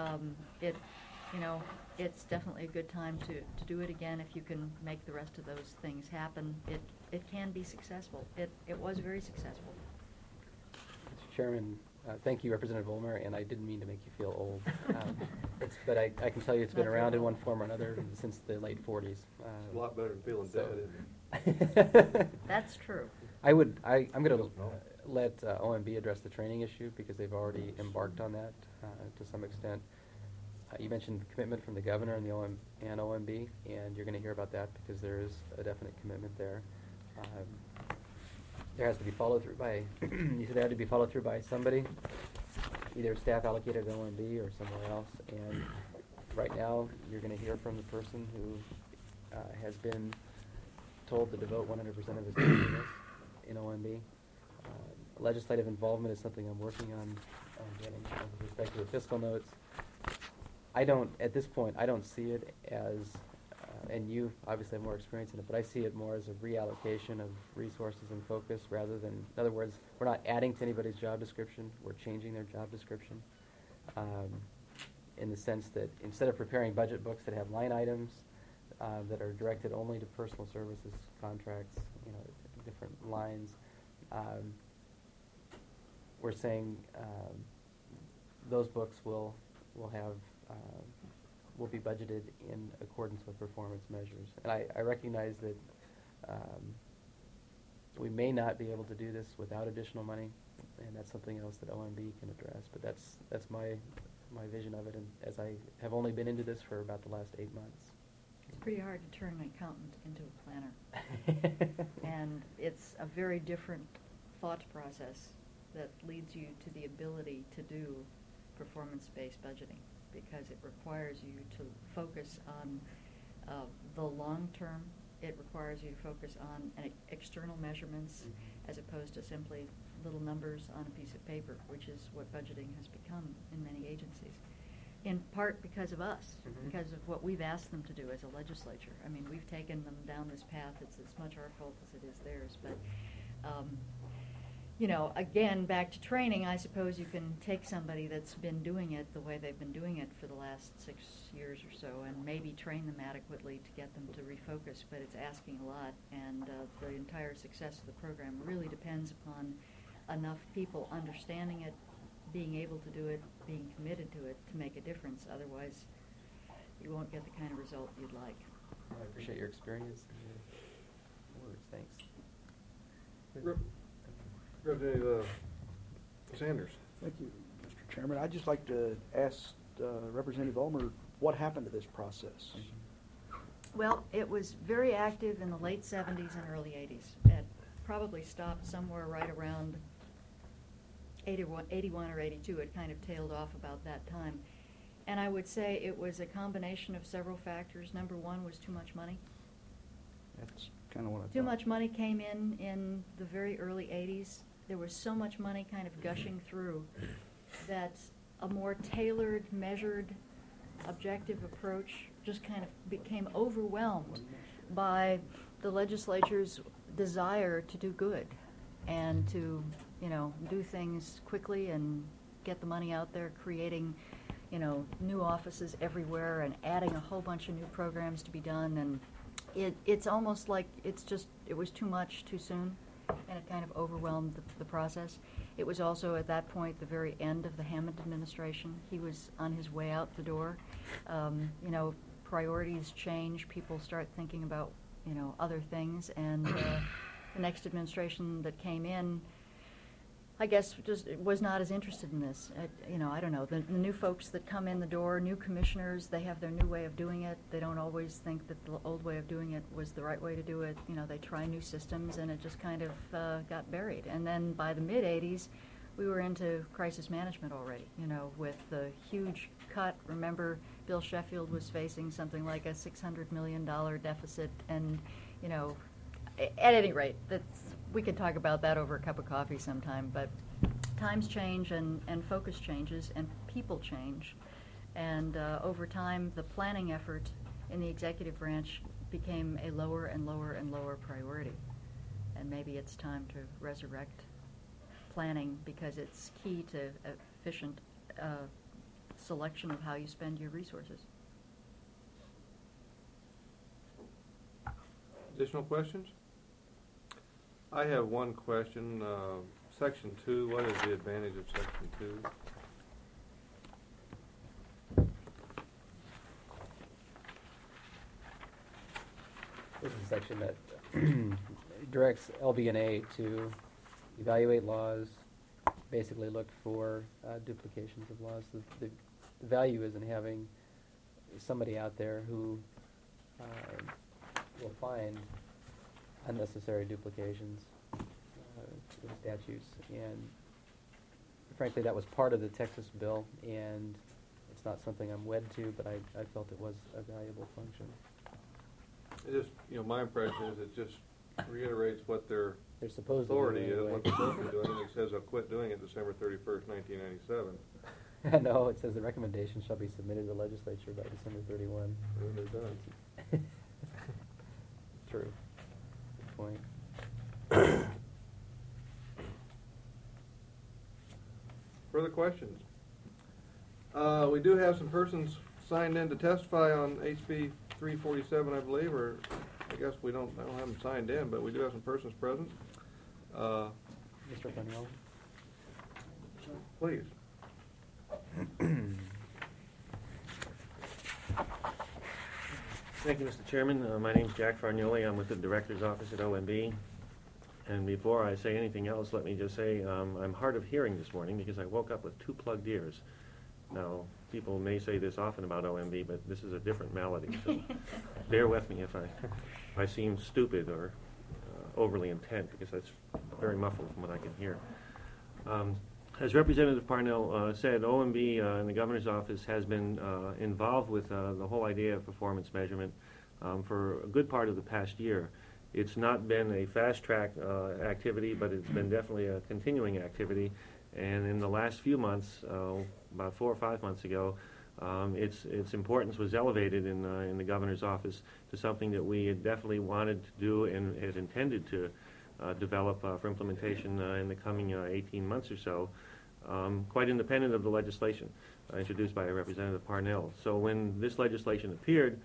It's definitely a good time to do it again if you can make the rest of those things happen. It can be successful. It was very successful. Mr. Chairman, thank you, Representative Ulmer, and I didn't mean to make you feel old. But I can tell you it's been around in one form or another since the late 40s. It's a lot better than feeling dead, isn't it? That's true. I'm going to let OMB address the training issue, because they've already embarked on that to some extent. You mentioned commitment from the governor and OMB, and you're going to hear about that because there is a definite commitment there. There has to be follow through by you said there had to be follow through by somebody, either staff allocated at OMB or somewhere else. And right now, you're going to hear from the person who has been told to devote 100% of his time to this in OMB. Legislative involvement is something I'm working on getting with respect to the fiscal notes. At this point, I don't see it as, and you obviously have more experience in it, but I see it more as a reallocation of resources and focus rather than, in other words, we're not adding to anybody's job description, we're changing their job description. In the sense that instead of preparing budget books that have line items that are directed only to personal services contracts, different lines, we're saying those books will be budgeted in accordance with performance measures. And I recognize that we may not be able to do this without additional money, and that's something else that OMB can address. But that's my vision of it, and as I have only been into this for about the last 8 months. It's pretty hard to turn an accountant into a planner. And it's a very different thought process that leads you to the ability to do performance-based budgeting, because it requires you to focus on the long term. It requires you to focus on external measurements as opposed to simply little numbers on a piece of paper, which is what budgeting has become in many agencies. In part because of us, because of what we've asked them to do as a legislature. I mean, we've taken them down this path. It's as much our fault as it is theirs. But again, back to training, I suppose you can take somebody that's been doing it the way they've been doing it for the last 6 years or so and maybe train them adequately to get them to refocus, but it's asking a lot, and the entire success of the program really depends upon enough people understanding it, being able to do it, being committed to it to make a difference. Otherwise, you won't get the kind of result you'd like. I appreciate your experience and your words. Thanks. Representative Sanders. Thank you, Mr. Chairman. I'd just like to ask Representative Ulmer what happened to this process. Well, it was very active in the late 70s and early 80s. It probably stopped somewhere right around 81 or 82. It kind of tailed off about that time. And I would say it was a combination of several factors. Number one was too much money. That's kind of what I thought. Too much money came in the very early 80s. There was so much money kind of gushing through that a more tailored, measured, objective approach just kind of became overwhelmed by the legislature's desire to do good and to, do things quickly and get the money out there, creating, new offices everywhere and adding a whole bunch of new programs to be done. And it's almost like it was too much too soon, and it kind of overwhelmed the process. It was also at that point the very end of the Hammond administration. He was on his way out the door. Priorities change. People start thinking about, other things. And the next administration that came in, I guess, just was not as interested in this. I don't know. The new folks that come in the door, new commissioners, they have their new way of doing it. They don't always think that the old way of doing it was the right way to do it. They try new systems, and it just kind of got buried. And then by the mid-'80s, we were into crisis management already, with the huge cut. Remember, Bill Sheffield was facing something like a $600 million deficit, and, at any rate, we could talk about that over a cup of coffee sometime, but times change and focus changes and people change. And over time, the planning effort in the executive branch became a lower and lower and lower priority. And maybe it's time to resurrect planning because it's key to efficient selection of how you spend your resources. Additional questions? I have one question. Section 2, what is the advantage of Section 2? This is a section that directs LB&A to evaluate laws, basically look for duplications of laws. The value is in having somebody out there who will find unnecessary duplications in statutes. And frankly, that was part of the Texas bill, and it's not something I'm wed to, but I felt it was a valuable function. It just, my impression is it just reiterates what their supposed authority to do is, anyway. what they're supposed to be doing. It says they'll quit doing it December 31st, 1997. No, it says the recommendation shall be submitted to the legislature by December 31. And they're done. True. Good point. Further questions? We do have some persons signed in to testify on HB 347, I believe, or I guess I don't have them signed in, but we do have some persons present. Mr. Farniole. Please. Thank you, Mr. Chairman. My name is Jack Farniole. I'm with the Director's Office at OMB. And before I say anything else, let me just say I'm hard of hearing this morning because I woke up with 2 plugged ears. Now, people may say this often about OMB, but this is a different malady, so bear with me if I seem stupid or overly intent, because that's very muffled from what I can hear. As Representative Parnell said, OMB and the Governor's Office has been involved with the whole idea of performance measurement for a good part of the past year. It's not been a fast-track activity, but it's been definitely a continuing activity. And in the last few months, about 4 or 5 months ago, its importance was elevated in the Governor's Office to something that we had definitely wanted to do and had intended to develop for implementation in the coming 18 months or so, quite independent of the legislation introduced by Representative Parnell. So when this legislation appeared,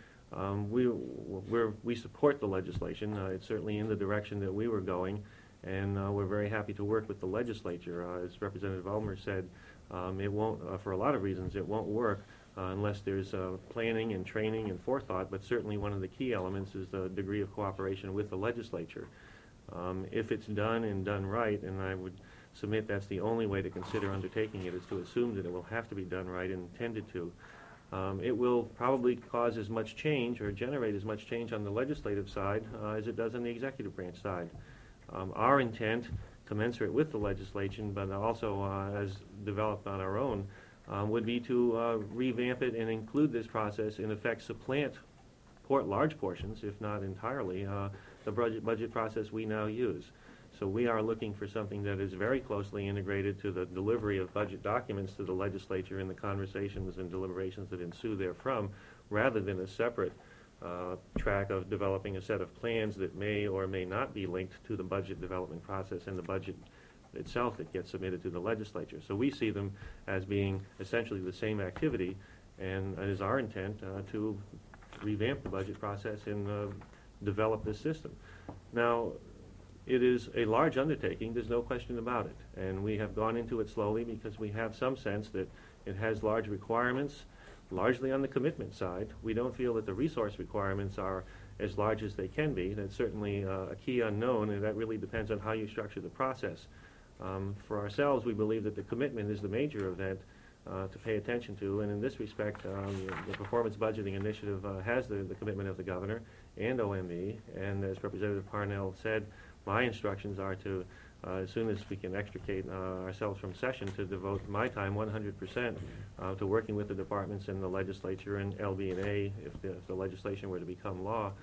we support the legislation. It's certainly in the direction that we were going, and we're very happy to work with the legislature. As Representative Ulmer said, it won't, for a lot of reasons, it won't work unless there's planning and training and forethought, but certainly one of the key elements is the degree of cooperation with the legislature. If it's done and done right, and I would submit that's the only way to consider undertaking it, is to assume that it will have to be done right and intended to. It will probably cause as much change or generate as much change on the legislative side as it does on the executive branch side. Our intent, commensurate with the legislation, but also as developed on our own, would be to revamp it and include this process, in effect supplant large portions, if not entirely, the budget process we now use. So we are looking for something that is very closely integrated to the delivery of budget documents to the legislature and the conversations and deliberations that ensue therefrom, rather than a separate track of developing a set of plans that may or may not be linked to the budget development process and the budget itself that gets submitted to the legislature. So we see them as being essentially the same activity, and it is our intent to revamp the budget process and develop this system. Now, it is a large undertaking, there's no question about it, and we have gone into it slowly because we have some sense that it has large requirements, largely on the commitment side. We don't feel that the resource requirements are as large as they can be. That's certainly a key unknown, and that really depends on how you structure the process. For ourselves, we believe that the commitment is the major event to pay attention to, and in this respect, the Performance Budgeting Initiative has the commitment of the governor and OMB, and as Representative Parnell said, my instructions are to, as soon as we can extricate ourselves from session, to devote my time 100% to working with the departments and the legislature and LB&A, if the legislation were to become law,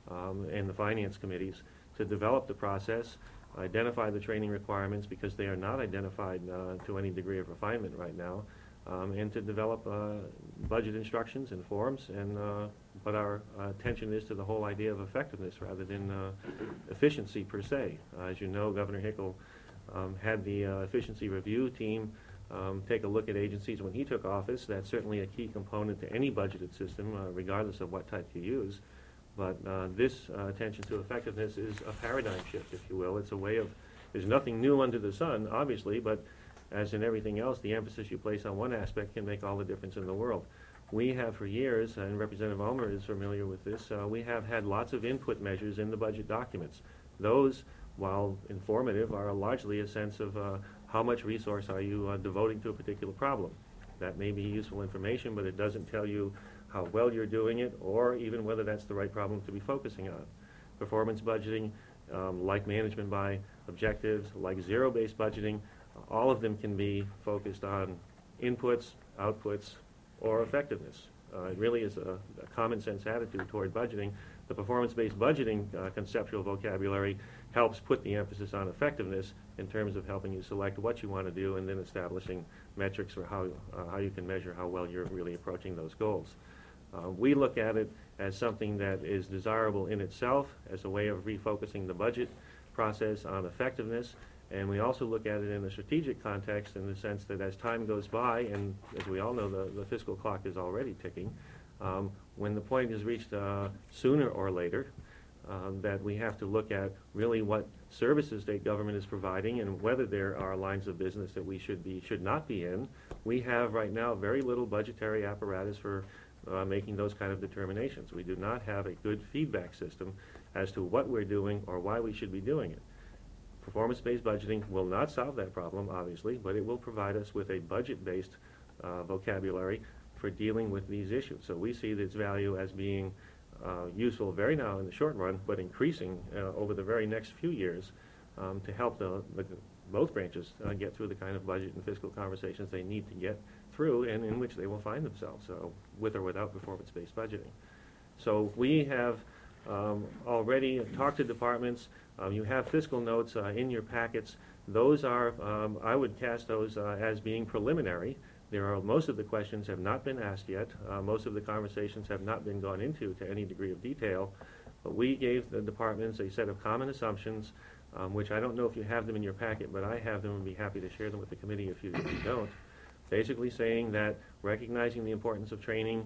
and the finance committees, to develop the process, identify the training requirements, because they are not identified to any degree of refinement right now, and to develop budget instructions and forms, and but our attention is to the whole idea of effectiveness rather than efficiency per se. As you know, Governor Hickel had the efficiency review team take a look at agencies when he took office. That's certainly a key component to any budgeted system, regardless of what type you use. But this attention to effectiveness is a paradigm shift, if you will. It's a way of, there's nothing new under the sun, obviously, but as in everything else, the emphasis you place on one aspect can make all the difference in the world. We have for years, and Representative Ulmer is familiar with this, we have had lots of input measures in the budget documents. Those, while informative, are largely a sense of how much resource are you devoting to a particular problem. That may be useful information, but it doesn't tell you how well you're doing it, or even whether that's the right problem to be focusing on. Performance budgeting, like management by objectives, like zero-based budgeting, all of them can be focused on inputs, outputs, or effectiveness. It really is a common sense attitude toward budgeting. The performance-based budgeting conceptual vocabulary helps put the emphasis on effectiveness in terms of helping you select what you want to do and then establishing metrics for how you can measure how well you're really approaching those goals. We look at it as something that is desirable in itself, as a way of refocusing the budget process on effectiveness, and we also look at it in a strategic context in the sense that as time goes by, and as we all know, the fiscal clock is already ticking, when the point is reached sooner or later, that we have to look at really what services state government is providing and whether there are lines of business that we should not be in. We have right now very little budgetary apparatus for making those kind of determinations. We do not have a good feedback system as to what we're doing or why we should be doing it. Performance-based budgeting will not solve that problem, obviously, but it will provide us with a budget-based vocabulary for dealing with these issues. So we see its value as being useful very now in the short run, but increasing over the very next few years to help both branches get through the kind of budget and fiscal conversations they need to get through and in which they will find themselves, with or without performance-based budgeting. So we have already talked to departments. You have fiscal notes in your packets. Those are, I would cast those as being preliminary. Most of the questions have not been asked yet. Most of the conversations have not been gone into to any degree of detail. But we gave the departments a set of common assumptions, which I don't know if you have them in your packet, but I have them and be happy to share them with the committee if you don't. Basically saying that recognizing the importance of training,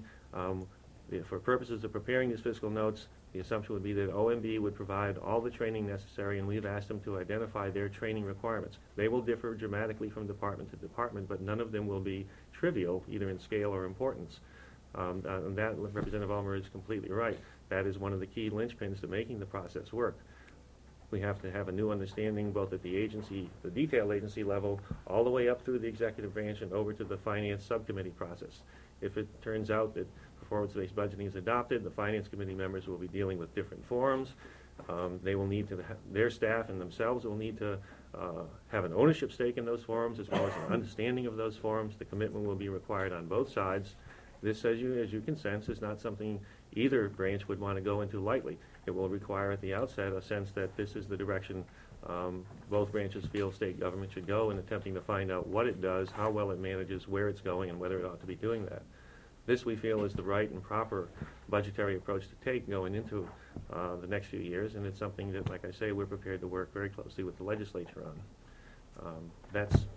for purposes of preparing these fiscal notes, the assumption would be that OMB would provide all the training necessary, and we've asked them to identify their training requirements. They will differ dramatically from department to department, but none of them will be trivial, either in scale or importance. And that, Representative Ulmer is completely right. That is one of the key linchpins to making the process work. We have to have a new understanding both at the agency, the detail agency level, all the way up through the executive branch and over to the finance subcommittee process. If it turns out that performance-based budgeting is adopted, the Finance Committee members will be dealing with different forms. They will need to, their staff and themselves will need to have an ownership stake in those forums as well as an understanding of those forums. The commitment will be required on both sides. This, as you can sense, is not something either branch would want to go into lightly. It will require at the outset a sense that this is the direction both branches feel state government should go in attempting to find out what it does, how well it manages, where it's going, and whether it ought to be doing that. This, we feel, is the right and proper budgetary approach to take going into the next few years, and it's something that, like I say, we're prepared to work very closely with the legislature on. That's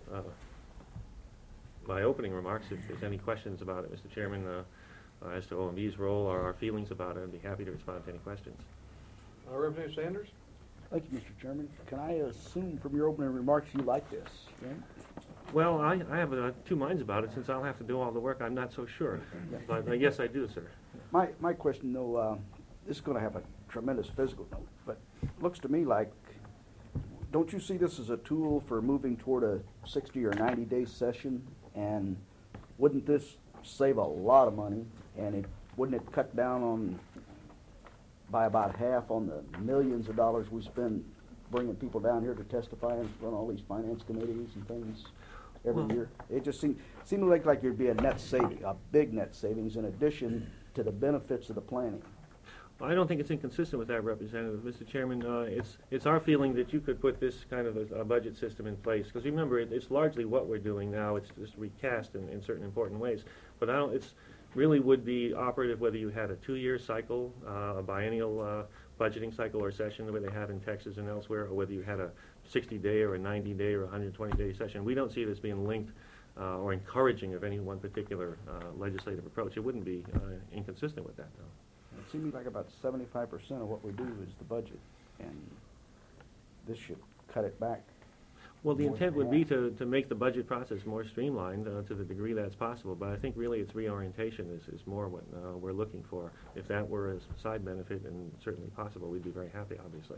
my opening remarks. If there's any questions about it, Mr. Chairman, as to OMB's role or our feelings about it, I'd be happy to respond to any questions. Representative Sanders? Thank you, Mr. Chairman. Can I assume from your opening remarks you like this? Right? Well, I have two minds about it. Since I'll have to do all the work, I'm not so sure. But yes, I do, sir. My question, though, this is going to have a tremendous physical note, but it looks to me like, don't you see this as a tool for moving toward a 60 or 90-day session? And wouldn't this save a lot of money? And wouldn't it cut down by about half on the millions of dollars we spend bringing people down here to testify and run all these finance committees and things every year? It just seemed like there'd be a net saving, a big net savings, in addition to the benefits of the planning. I don't think it's inconsistent with that, Representative. Mr. Chairman, it's our feeling that you could put this kind of a budget system in place, because remember, it's largely what we're doing now. It's just recast in certain important ways. But it's really would be operative whether you had a 2-year cycle, a biennial budgeting cycle or session the way they have in Texas and elsewhere, or whether you had a 60-day or a 90-day or a 120-day session. We don't see it as being linked or encouraging of any one particular legislative approach. It wouldn't be inconsistent with that, though. It seems like about 75% of what we do is the budget, and this should cut it back. Well, the intent would be to make the budget process more streamlined to the degree that's possible, but I think really its reorientation is more what we're looking for. If that were a side benefit, and certainly possible, we'd be very happy, obviously.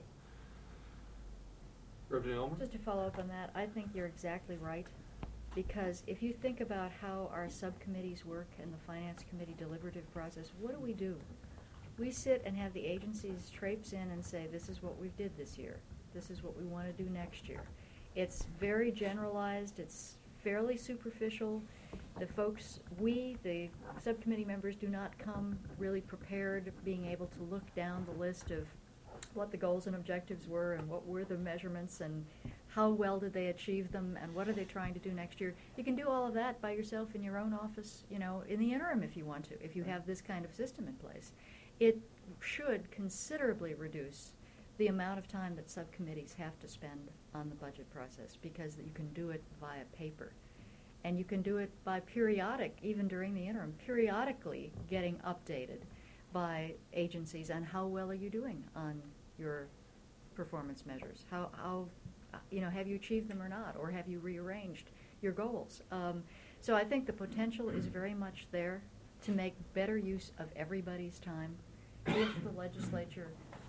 Representative Elmer? Just to follow up on that, I think you're exactly right. Because if you think about how our subcommittees work and the Finance Committee deliberative process, what do? We sit and have the agencies traipse in and say, this is what we did this year. This is what we want to do next year. It's very generalized. It's fairly superficial. The subcommittee members, do not come really prepared, being able to look down the list of what the goals and objectives were and what were the measurements and how well did they achieve them and what are they trying to do next year. You can do all of that by yourself in your own office, in the interim if you want to, if you have this kind of system in place. It should considerably reduce the amount of time that subcommittees have to spend on the budget process, because you can do it via paper. And you can do it by even during the interim, periodically getting updated by agencies on how well are you doing on your performance measures. How have you achieved them or not, or have you rearranged your goals? So I think the potential is very much there to make better use of everybody's time if the legislature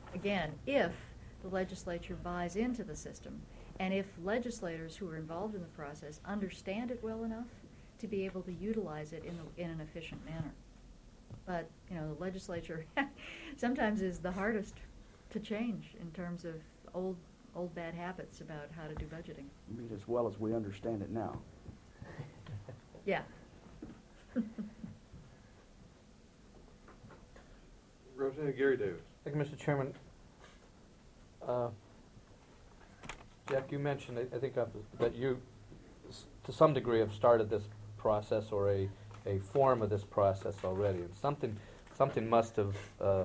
buys into the system, and if legislators who are involved in the process understand it well enough to be able to utilize it in an efficient manner. But, the legislature sometimes is the hardest to change in terms of old bad habits about how to do budgeting. You mean as well as we understand it now? Yeah. Representative Gary Davis. Thank you, Mr. Chairman. Jack, you mentioned, I think, that you, to some degree, have started this process or a form of this process already, and something must have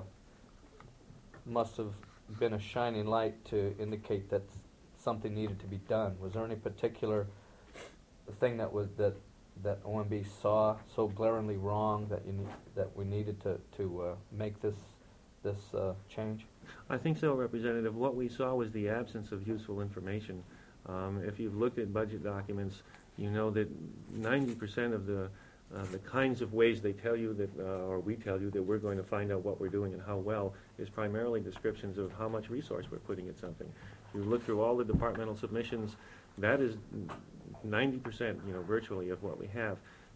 been a shining light to indicate that something needed to be done. Was there any particular thing that OMB saw so glaringly wrong that we needed to make this change? I think so, Representative. What we saw was the absence of useful information. If you've looked at budget documents, you know that 90% of the kinds of ways they tell you that, or we tell you that we're going to find out what we're doing and how well, is primarily descriptions of how much resource we're putting at something. If you look through all the departmental submissions, that is 90%, virtually, of what we have.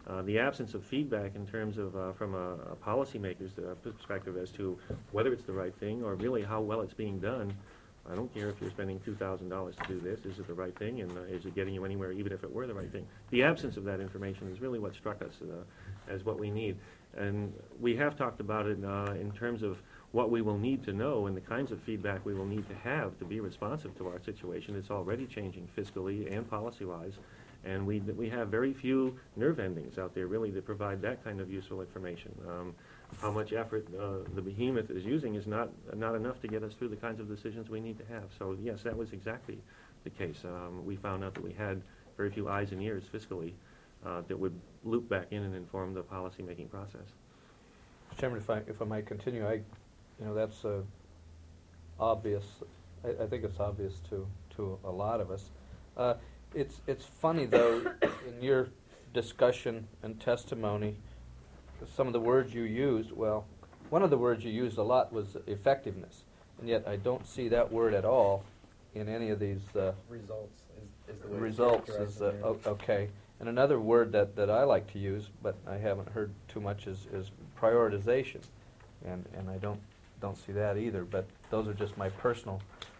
The absence of feedback in terms of from a policymaker's perspective as to whether it's the right thing or really how well it's being done. I don't care if you're spending $2,000 to do this. Is it the right thing, and is it getting you anywhere, even if it were the right thing? The absence of that information is really what struck us as what we need. And we have talked about it in terms of what we will need to know and the kinds of feedback we will need to have to be responsive to our situation. It's already changing fiscally and policy-wise. And we have very few nerve endings out there, really, that provide that kind of useful information. How much effort the behemoth is using is not enough to get us through the kinds of decisions we need to have. So, yes, that was exactly the case. We found out that we had very few eyes and ears fiscally that would loop back in and inform the policy-making process. Mr. Chairman, if I might continue, that's obvious. I think it's obvious to a lot of us. It's funny, though, in your discussion and testimony, some of the words you used, well, one of the words you used a lot was effectiveness, and yet I don't see that word at all in any of these results. Is the way results is okay. And another word that I like to use, but I haven't heard too much, is prioritization, and I don't see that either. But those are just my personal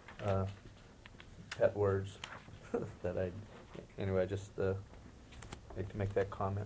pet words that anyway, I just like to make that comment.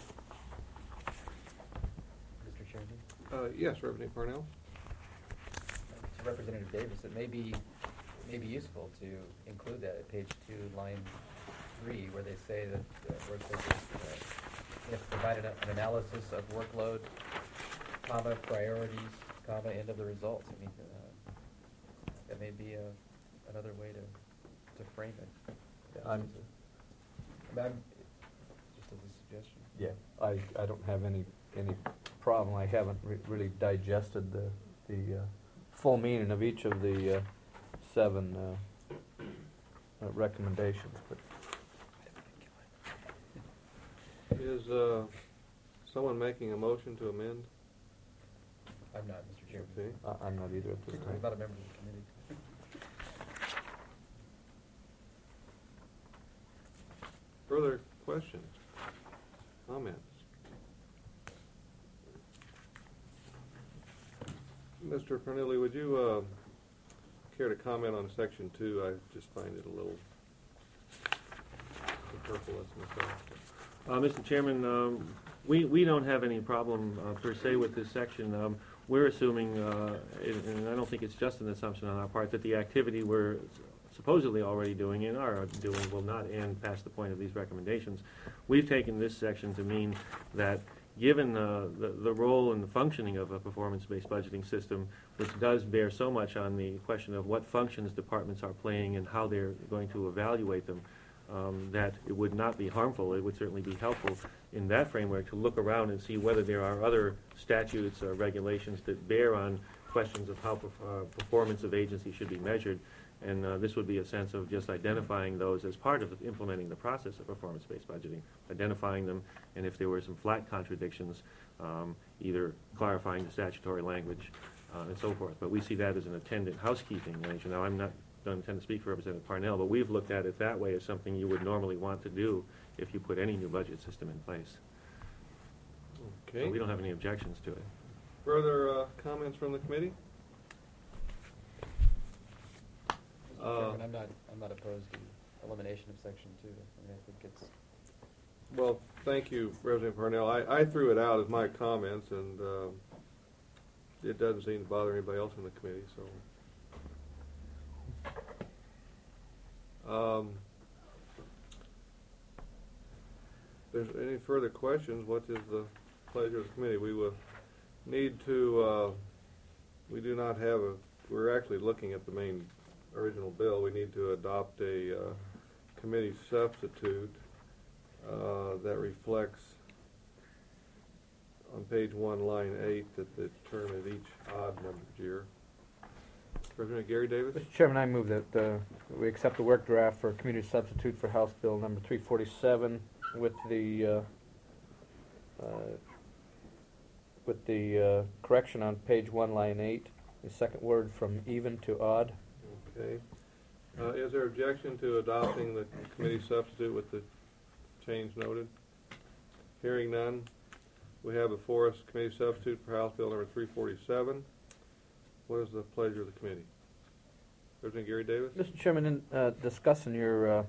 Mr. Chairman? Yes, Representative Parnell. To Representative Davis, it may be useful to include that at page 2, line 3, where they say that they have to provide an analysis of workload, comma, priorities, comma, end of the results. I mean, that may be another way to frame it. I'm just as a suggestion. Yeah, I don't have any problem. I haven't really digested the full meaning of each of the 7 recommendations. But is someone making a motion to amend? I'm not, Mr. Chairman. Okay. I'm not either at this time. I'm not a member of the committee. Further questions? Comments? Mr. Pernilli, would you care to comment on Section 2? I just find it a little superfluous myself. Mr. Chairman, we don't have any problem per se with this section. We're assuming, and I don't think it's just an assumption on our part, that the activity we're supposedly already doing and are doing will not end past the point of these recommendations. We've taken this section to mean that given the role and the functioning of a performance-based budgeting system, which does bear so much on the question of what functions departments are playing and how they're going to evaluate them, that it would not be harmful. It would certainly be helpful in that framework to look around and see whether there are other statutes or regulations that bear on questions of how performance of agencies should be measured. And this would be a sense of just identifying those as part of implementing the process of performance-based budgeting, identifying them, and if there were some flat contradictions, either clarifying the statutory language and so forth. But we see that as an attendant housekeeping measure. Now, don't intend to speak for Representative Parnell, but we've looked at it that way as something you would normally want to do if you put any new budget system in place. Okay. So we don't have any objections to it. Further comments from the committee? Mr. Chairman, I'm not opposed to elimination of Section 2. I mean, I think it's... Well, thank you, Representative Parnell. I threw it out as my comments, and it doesn't seem to bother anybody else in the committee, so... If there's any further questions, what is the pleasure of the committee? We will need to, we do not have we're actually looking at the main original bill. We need to adopt a committee substitute that reflects on page 1, line 8, that the term is each odd-numbered year. Representative Gary Davis? Mr. Chairman, I move that we accept the work draft for community substitute for House Bill number 347 with the correction on page 1, line 8, the second word from even to odd. Okay. Is there objection to adopting the committee substitute with the change noted? Hearing none. We have before us committee substitute for House Bill number 347. What is the pleasure of the committee? Representative Gary Davis? Mr. Chairman, in discussing your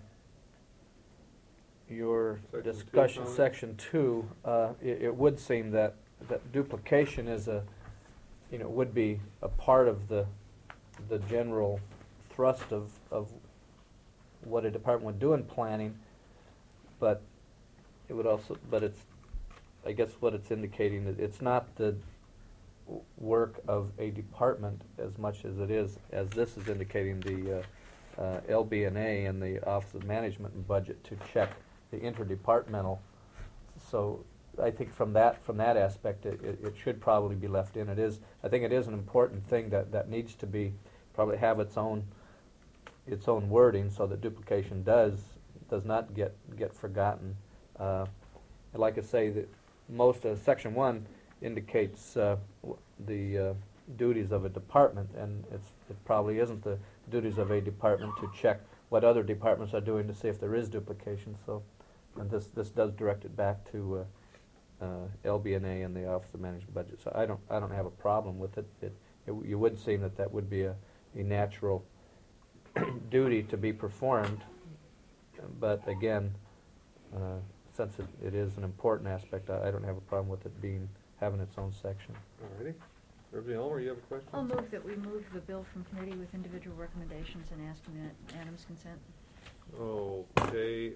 Section discussion, 2 section 2, it would seem that duplication is would be a part of the general thrust of what a department would do in planning, but it would also, it's, I guess what it's indicating that it's not the work of a department as much as it is, as this is indicating, the LB&A and the Office of Management and Budget to check the interdepartmental. So I think from that aspect, it should probably be left in. I think it is an important thing that needs to be probably have its own wording so that duplication does not get forgotten. Like I say, that most of Section 1 indicates the duties of a department, and it probably isn't the duties of a department to check what other departments are doing to see if there is duplication. So, and this does direct it back to LB&A and the Office of Management Budget. So I don't have a problem with it. You would seem that would be a natural duty to be performed, but again, since it is an important aspect, I don't have a problem with it having its own section. All righty. Representative Ulmer, you have a question? I'll move that we move the bill from committee with individual recommendations and ask unanimous consent. Okay.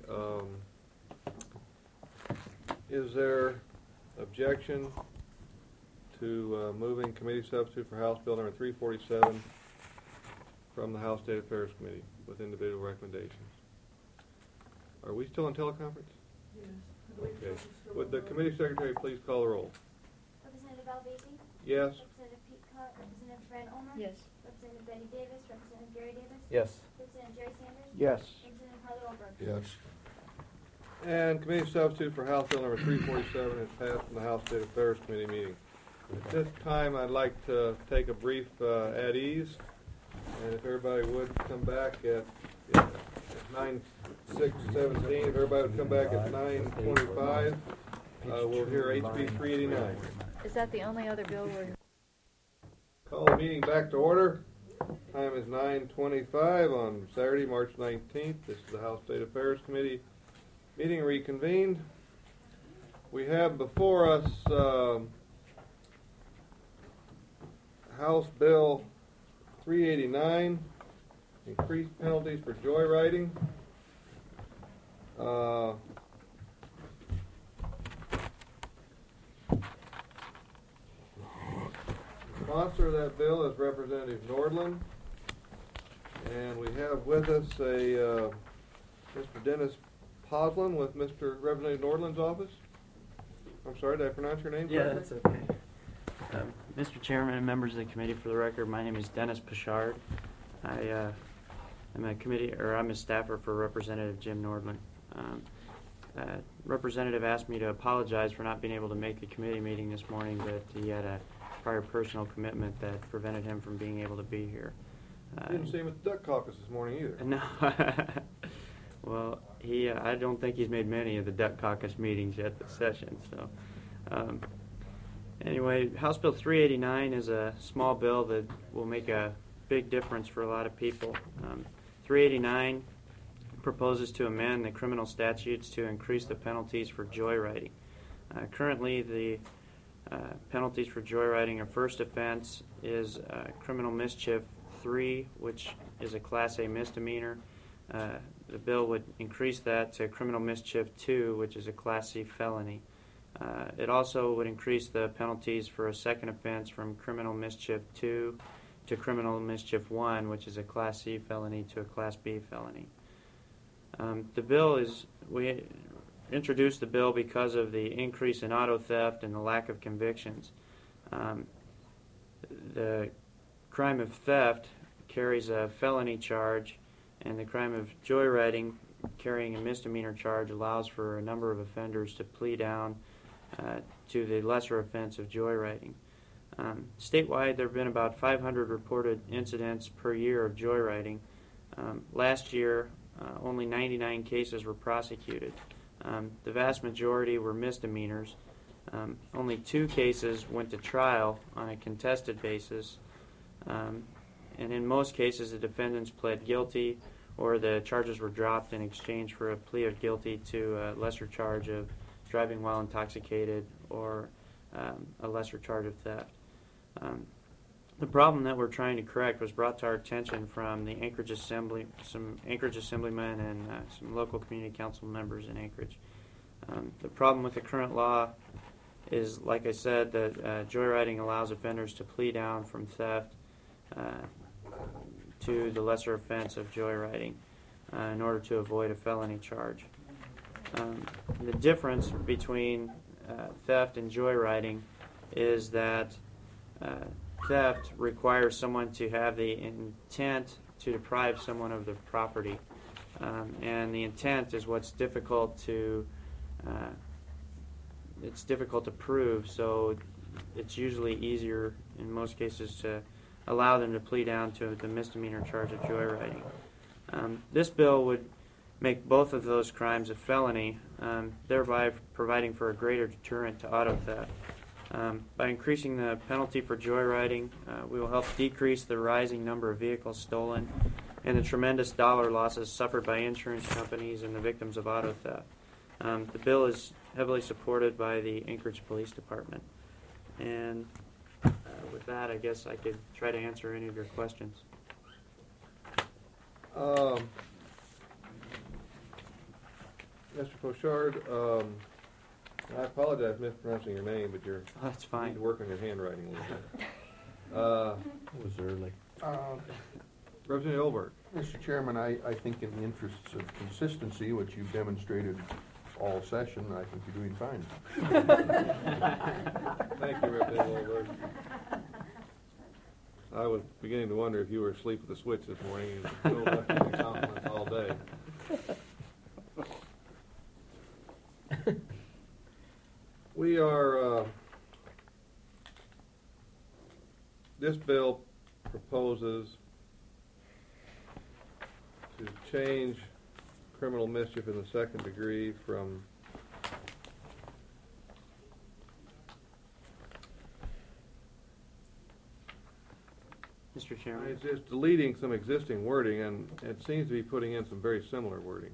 Is there objection to moving committee substitute for House Bill number 347 from the House State Affairs Committee with individual recommendations? Are we still in teleconference? Yes. Okay. Would the committee secretary please call the roll? Representative Alvezi? Yes. Representative Pete Cott? Representative Fran Ulmer? Yes. Representative Betty Davis? Representative Gary Davis? Yes. Representative Jerry Sanders? Yes. Representative Harlan Olberg? Yes. And committee substitute for House Bill number 347 is passed in the House State Affairs Committee meeting. At this time, I'd like to take a brief at ease, and if everybody would come back at 9:17, if everybody would come back at 9:25, we'll hear HB 389. Is that the only other bill we're... Call the meeting back to order. Time is 9:25 on Saturday, March 19th. This is the House State Affairs Committee meeting reconvened. We have before us House Bill 389, increased penalties for joyriding. Sponsor of that bill is Representative Nordland, and we have with us Mr. Dennis Poslin with Representative Nordland's office. I'm sorry, did I pronounce your name correctly? Yeah, that's okay. Mr. Chairman and members of the committee, for the record, my name is Dennis Pichard. I'm a staffer for Representative Jim Nordland. Representative asked me to apologize for not being able to make the committee meeting this morning, but he had a prior personal commitment that prevented him from being able to be here. Didn't see him at the Duck Caucus this morning either. No. Well, I don't think he's made many of the Duck Caucus meetings yet this session. So, anyway, House Bill 389 is a small bill that will make a big difference for a lot of people. 389 proposes to amend the criminal statutes to increase the penalties for joyriding. Currently, the penalties for joyriding, a first offense, is criminal mischief 3, which is a Class A misdemeanor. The bill would increase that to criminal mischief 2, which is a Class C felony. It also would increase the penalties for a second offense from criminal mischief 2 to criminal mischief 1, which is a Class C felony, to a Class B felony. We introduced the bill because of the increase in auto theft and the lack of convictions. The crime of theft carries a felony charge, and the crime of joyriding, carrying a misdemeanor charge, allows for a number of offenders to plead down to the lesser offense of joyriding. Statewide, there have been about 500 reported incidents per year of joyriding. Last year, only 99 cases were prosecuted. The vast majority were misdemeanors. Only 2 cases went to trial on a contested basis, and in most cases the defendants pled guilty or the charges were dropped in exchange for a plea of guilty to a lesser charge of driving while intoxicated or a lesser charge of theft. The problem that we're trying to correct was brought to our attention from the Anchorage Assembly, some Anchorage Assemblymen and some local community council members in Anchorage. The problem with the current law is, like I said, that joyriding allows offenders to plea down from theft to the lesser offense of joyriding in order to avoid a felony charge. The difference between theft and joyriding is that theft requires someone to have the intent to deprive someone of their property, and the intent is what's difficult to prove. So it's usually easier in most cases to allow them to plea down to the misdemeanor charge of joyriding. This bill would make both of those crimes a felony, thereby providing for a greater deterrent to auto theft. By increasing the penalty for joyriding, we will help decrease the rising number of vehicles stolen and the tremendous dollar losses suffered by insurance companies and the victims of auto theft. The bill is heavily supported by the Anchorage Police Department. And with that, I guess I could try to answer any of your questions. Mr. Pochard, I apologize for mispronouncing your name, but that's fine. You need to work on your handwriting a little bit. It was early. Representative Olberg. Mr. Chairman, I think in the interests of consistency, which you've demonstrated all session, I think you're doing fine. Thank you, Representative Olberg. I was beginning to wonder if you were asleep with the switch this morning. You still left me compliments all day. We are, this bill proposes to change criminal mischief in the second degree from Mr. Chairman. It's just deleting some existing wording, and it seems to be putting in some very similar wording.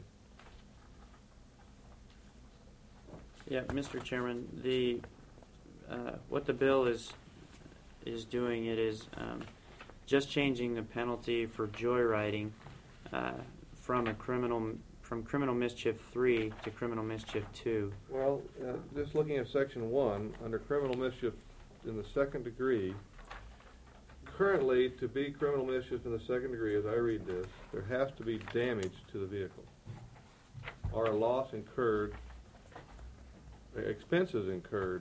Yeah, Mr. Chairman, the what the bill is doing, it is just changing the penalty for joyriding from criminal mischief 3 to criminal mischief 2. Well, just looking at section 1, under criminal mischief in the second degree, currently, to be criminal mischief in the second degree, as I read this, there has to be damage to the vehicle or a loss incurred, expenses incurred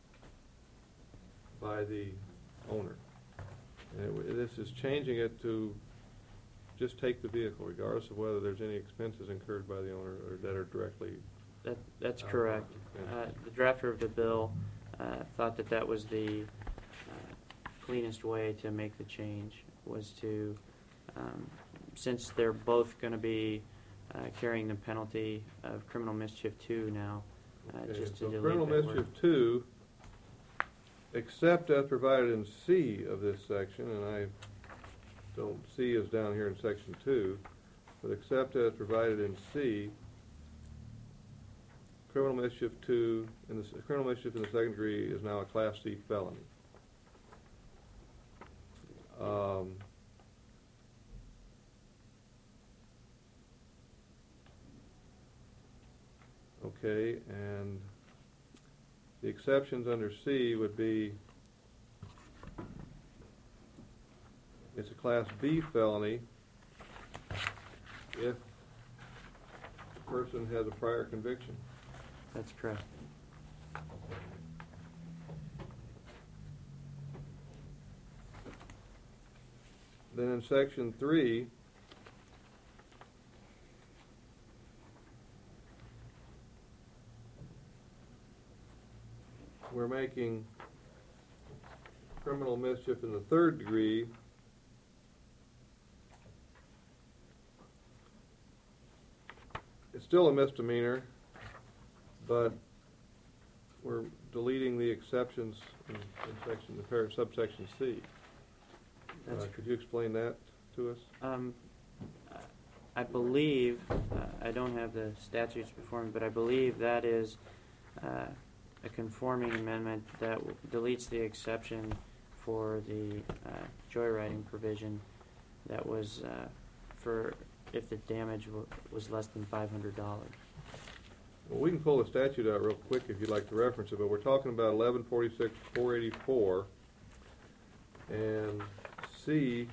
by the owner. And this is changing it to just take the vehicle, regardless of whether there's any expenses incurred by the owner or that are directly. That's correct. The drafter of the bill thought that was the cleanest way to make the change, was to, since they're both going to be carrying the penalty of criminal mischief 2 now, just to delete criminal that mischief word. 2, except as provided in C of this section, and I don't C is down here in section 2, but except as provided in C, criminal mischief 2 and the criminal mischief in the second degree is now a Class C felony. Okay, and the exceptions under C would be it's a Class B felony if the person has a prior conviction. That's correct. Then in section 3, we're making criminal mischief in the third degree it's still a misdemeanor, but we're deleting the exceptions in section, subsection C. Could you explain that to us? I believe, I don't have the statutes before me, but I believe that is a conforming amendment that deletes the exception for the joyriding provision that was for if the damage was less than $500. Well, we can pull the statute out real quick if you'd like to reference it, but we're talking about 1146-484 and C.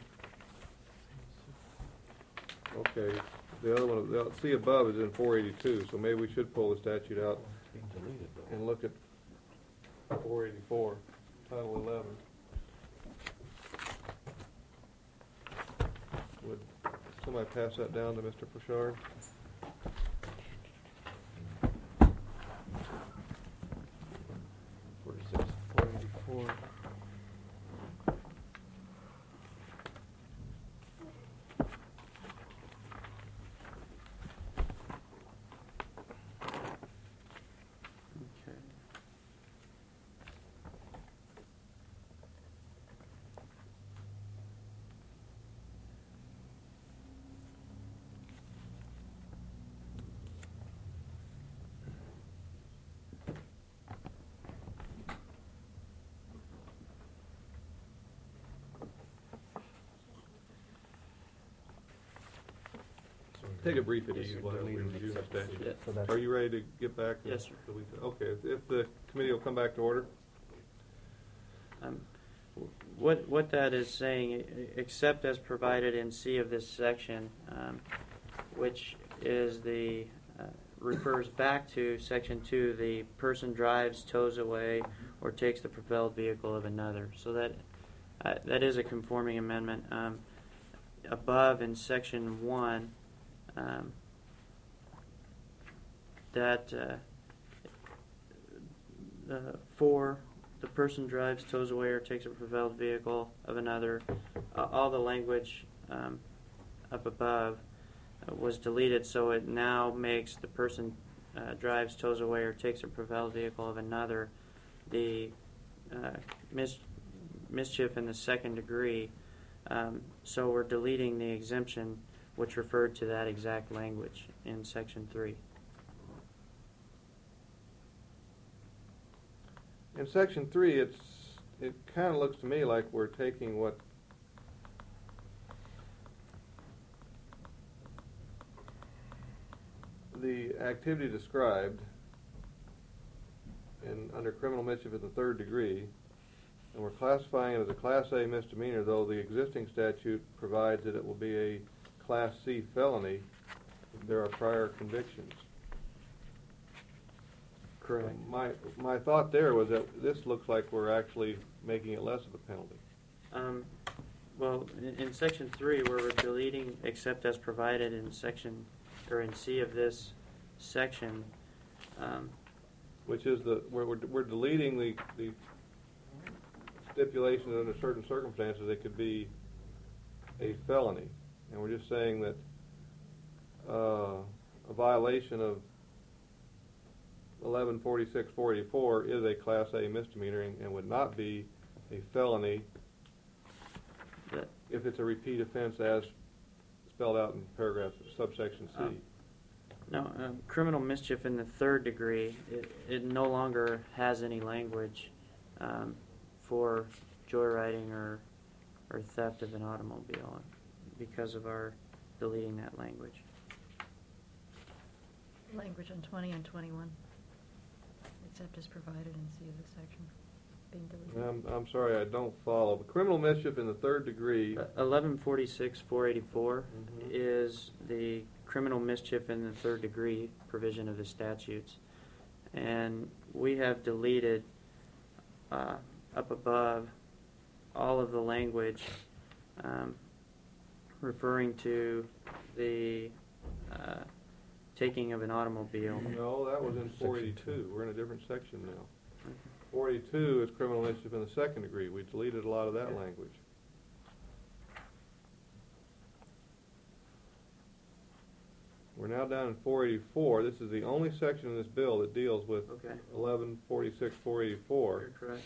Okay, the other one, the C above is in 482, so maybe we should pull the statute out and look at 484, Title 11. Would somebody pass that down to Mr. Pritchard? Take a brief interview while we review the statute. Are you ready to get back? Yes, sir. Okay, if the committee will come back to order. What that is saying, except as provided in C of this section, which is the refers back to Section 2, the person drives, tows away, or takes the propelled vehicle of another. So that is a conforming amendment. Above in Section 1, that for the person drives, tows away, or takes a propelled vehicle of another, all the language up above was deleted, so it now makes the person drives, tows away, or takes a propelled vehicle of another the mischief in the second degree. So we're deleting the exemption which referred to that exact language in Section 3. In Section 3, it kind of looks to me like we're taking what the activity described under criminal mischief in the third degree, and we're classifying it as a Class A misdemeanor, though the existing statute provides that it will be a Class C felony if there are prior convictions. Correct. My thought there was that this looks like we're actually making it less of a penalty. Well, in Section 3, where we're deleting except as provided in Section or in C of this section, which is where we're deleting the stipulation that under certain circumstances it could be a felony, and we're just saying that a violation of 1146-484 is a Class A misdemeanor and would not be a felony if it's a repeat offense as spelled out in paragraph subsection C. No, criminal mischief in the third degree, it no longer has any language for joyriding or theft of an automobile because of our deleting that language. Language on 20 and 21, except as provided in C of this section, being deleted. I'm sorry, I don't follow. Criminal mischief in the third degree. 1146-484 is the criminal mischief in the third degree provision of the statutes, and we have deleted up above all of the language referring to the taking of an automobile. No, that was in 482. We're in a different section now. 482 is criminal mischief in the second degree. We deleted a lot of that language. We're now down in 484. This is the only section in this bill that deals with 1146, 484. You're correct.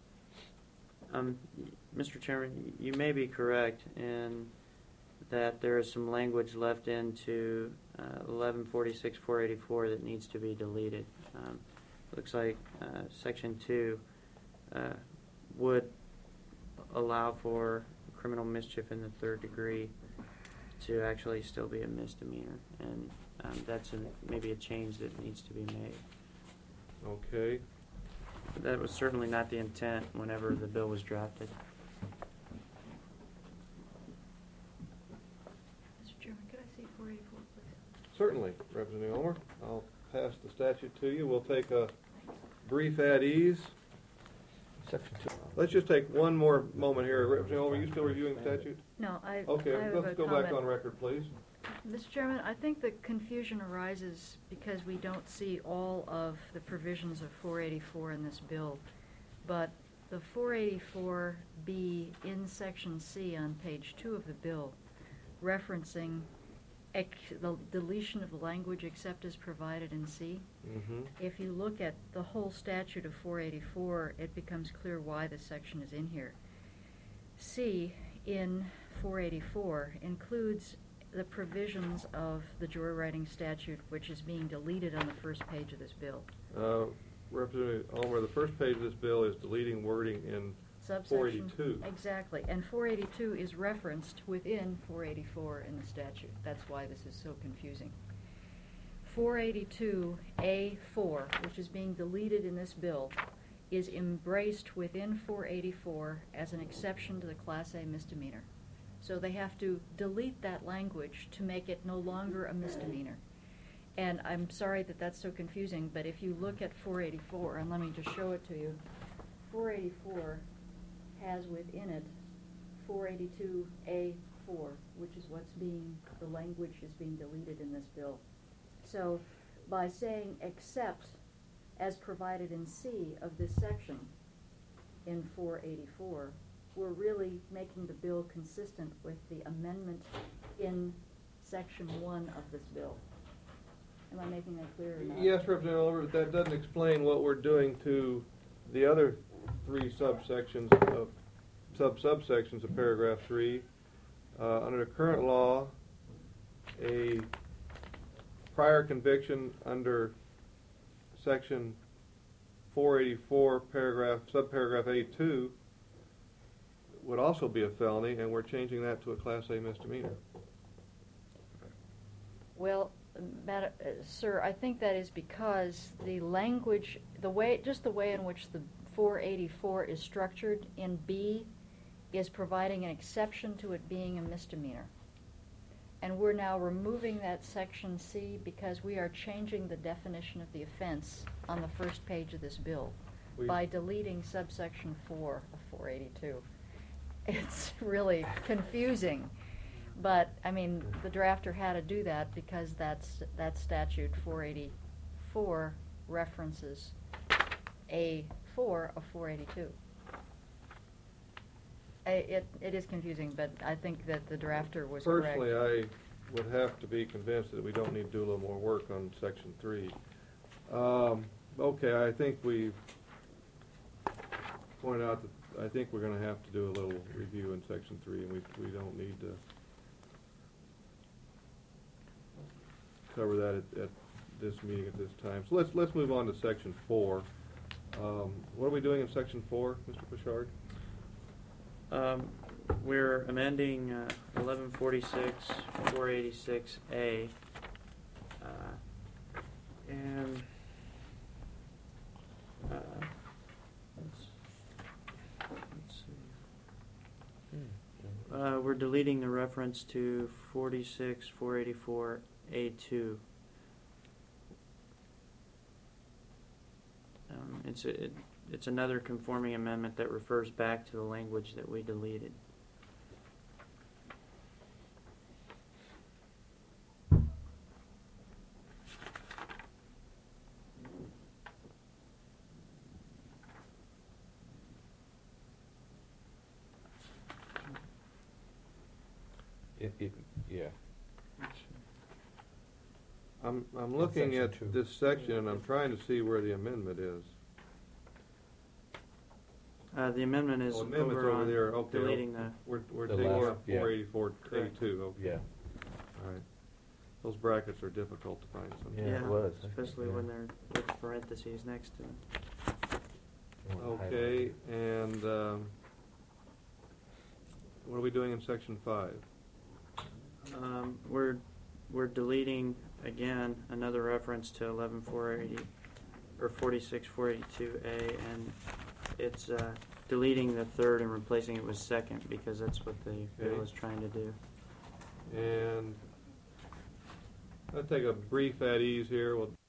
Mr. Chairman, you may be correct in that there is some language left into 1146, 484 that needs to be deleted. Looks like Section 2 would allow for criminal mischief in the third degree to actually still be a misdemeanor, and that's maybe a change that needs to be made. Okay. But that was certainly not the intent whenever the bill was drafted. Mr. Chairman, could I see 484, please? Certainly, Representative Ulmer. I'll pass the statute to you. We'll take a brief at ease. Section 2. Let's just take one more moment here. Representative Ulmer, are you still reviewing the statute? No, I Okay, have let's a go back comment. on record, please. Mr. Chairman, I think the confusion arises because we don't see all of the provisions of 484 in this bill. But the 484B in Section C on page 2 of the bill, referencing the deletion of the language except as provided in C. Mm-hmm. If you look at the whole statute of 484, it becomes clear why this section is in here. C in 484 includes the provisions of the joyriding statute, which is being deleted on the first page of this bill. Representative Ulmer, the first page of this bill is deleting wording in Subsection 482. Exactly, and 482 is referenced within 484 in the statute. That's why this is so confusing. 482A4, which is being deleted in this bill, is embraced within 484 as an exception to the Class A misdemeanor. So they have to delete that language to make it no longer a misdemeanor. And I'm sorry that that's so confusing, but if you look at 484, and let me just show it to you, 484 has within it 482A4, which is the language is being deleted in this bill. So by saying except as provided in C of this section in 484, we're really making the bill consistent with the amendment in Section 1 of this bill. Am I making that clear or not? Yes, Representative Ulmer, but that doesn't explain what we're doing to the other three subsections of subsections of paragraph 3. Under the current law, a prior conviction under section 484, subparagraph A2, would also be a felony, and we're changing that to a Class A misdemeanor. Well, sir, I think that is because the language, just the way in which the 484 is structured in B is providing an exception to it being a misdemeanor. And we're now removing that section C because we are changing the definition of the offense on the first page of this bill by deleting subsection 4 of 482. It's really confusing. But, I mean, the drafter had to do that because that statute, 484, references A4 of 482. It is confusing, but I think that the drafter was correct. Personally, I would have to be convinced that we don't need to do a little more work on Section 3. Okay, I think we've pointed out that I think we're going to have to do a little review in Section 3, and we don't need to cover that at this meeting at this time. So let's move on to Section 4. What are we doing in Section 4, Mr. Bouchard? We're amending 1146, 486A, and let's see. We're deleting the reference to 46, 484A2. It's another conforming amendment that refers back to the language that we deleted. Yeah. I'm looking Section at two. this section, and I'm trying to see where the amendment is. The amendment is Oh, amendment's over over on there, okay. deleting the. We're The taking last, out yeah. 484A2, okay. Yeah. All right. Those brackets are difficult to find sometimes. Yeah, it was. Especially Yeah. when they're with parentheses next to them. Okay, and what are we doing in section 5? We're deleting again another reference to 11480 or 46482A, and it's deleting the third and replacing it with second because that's what the bill Okay. is trying to do. And I'll take a brief at ease here. We'll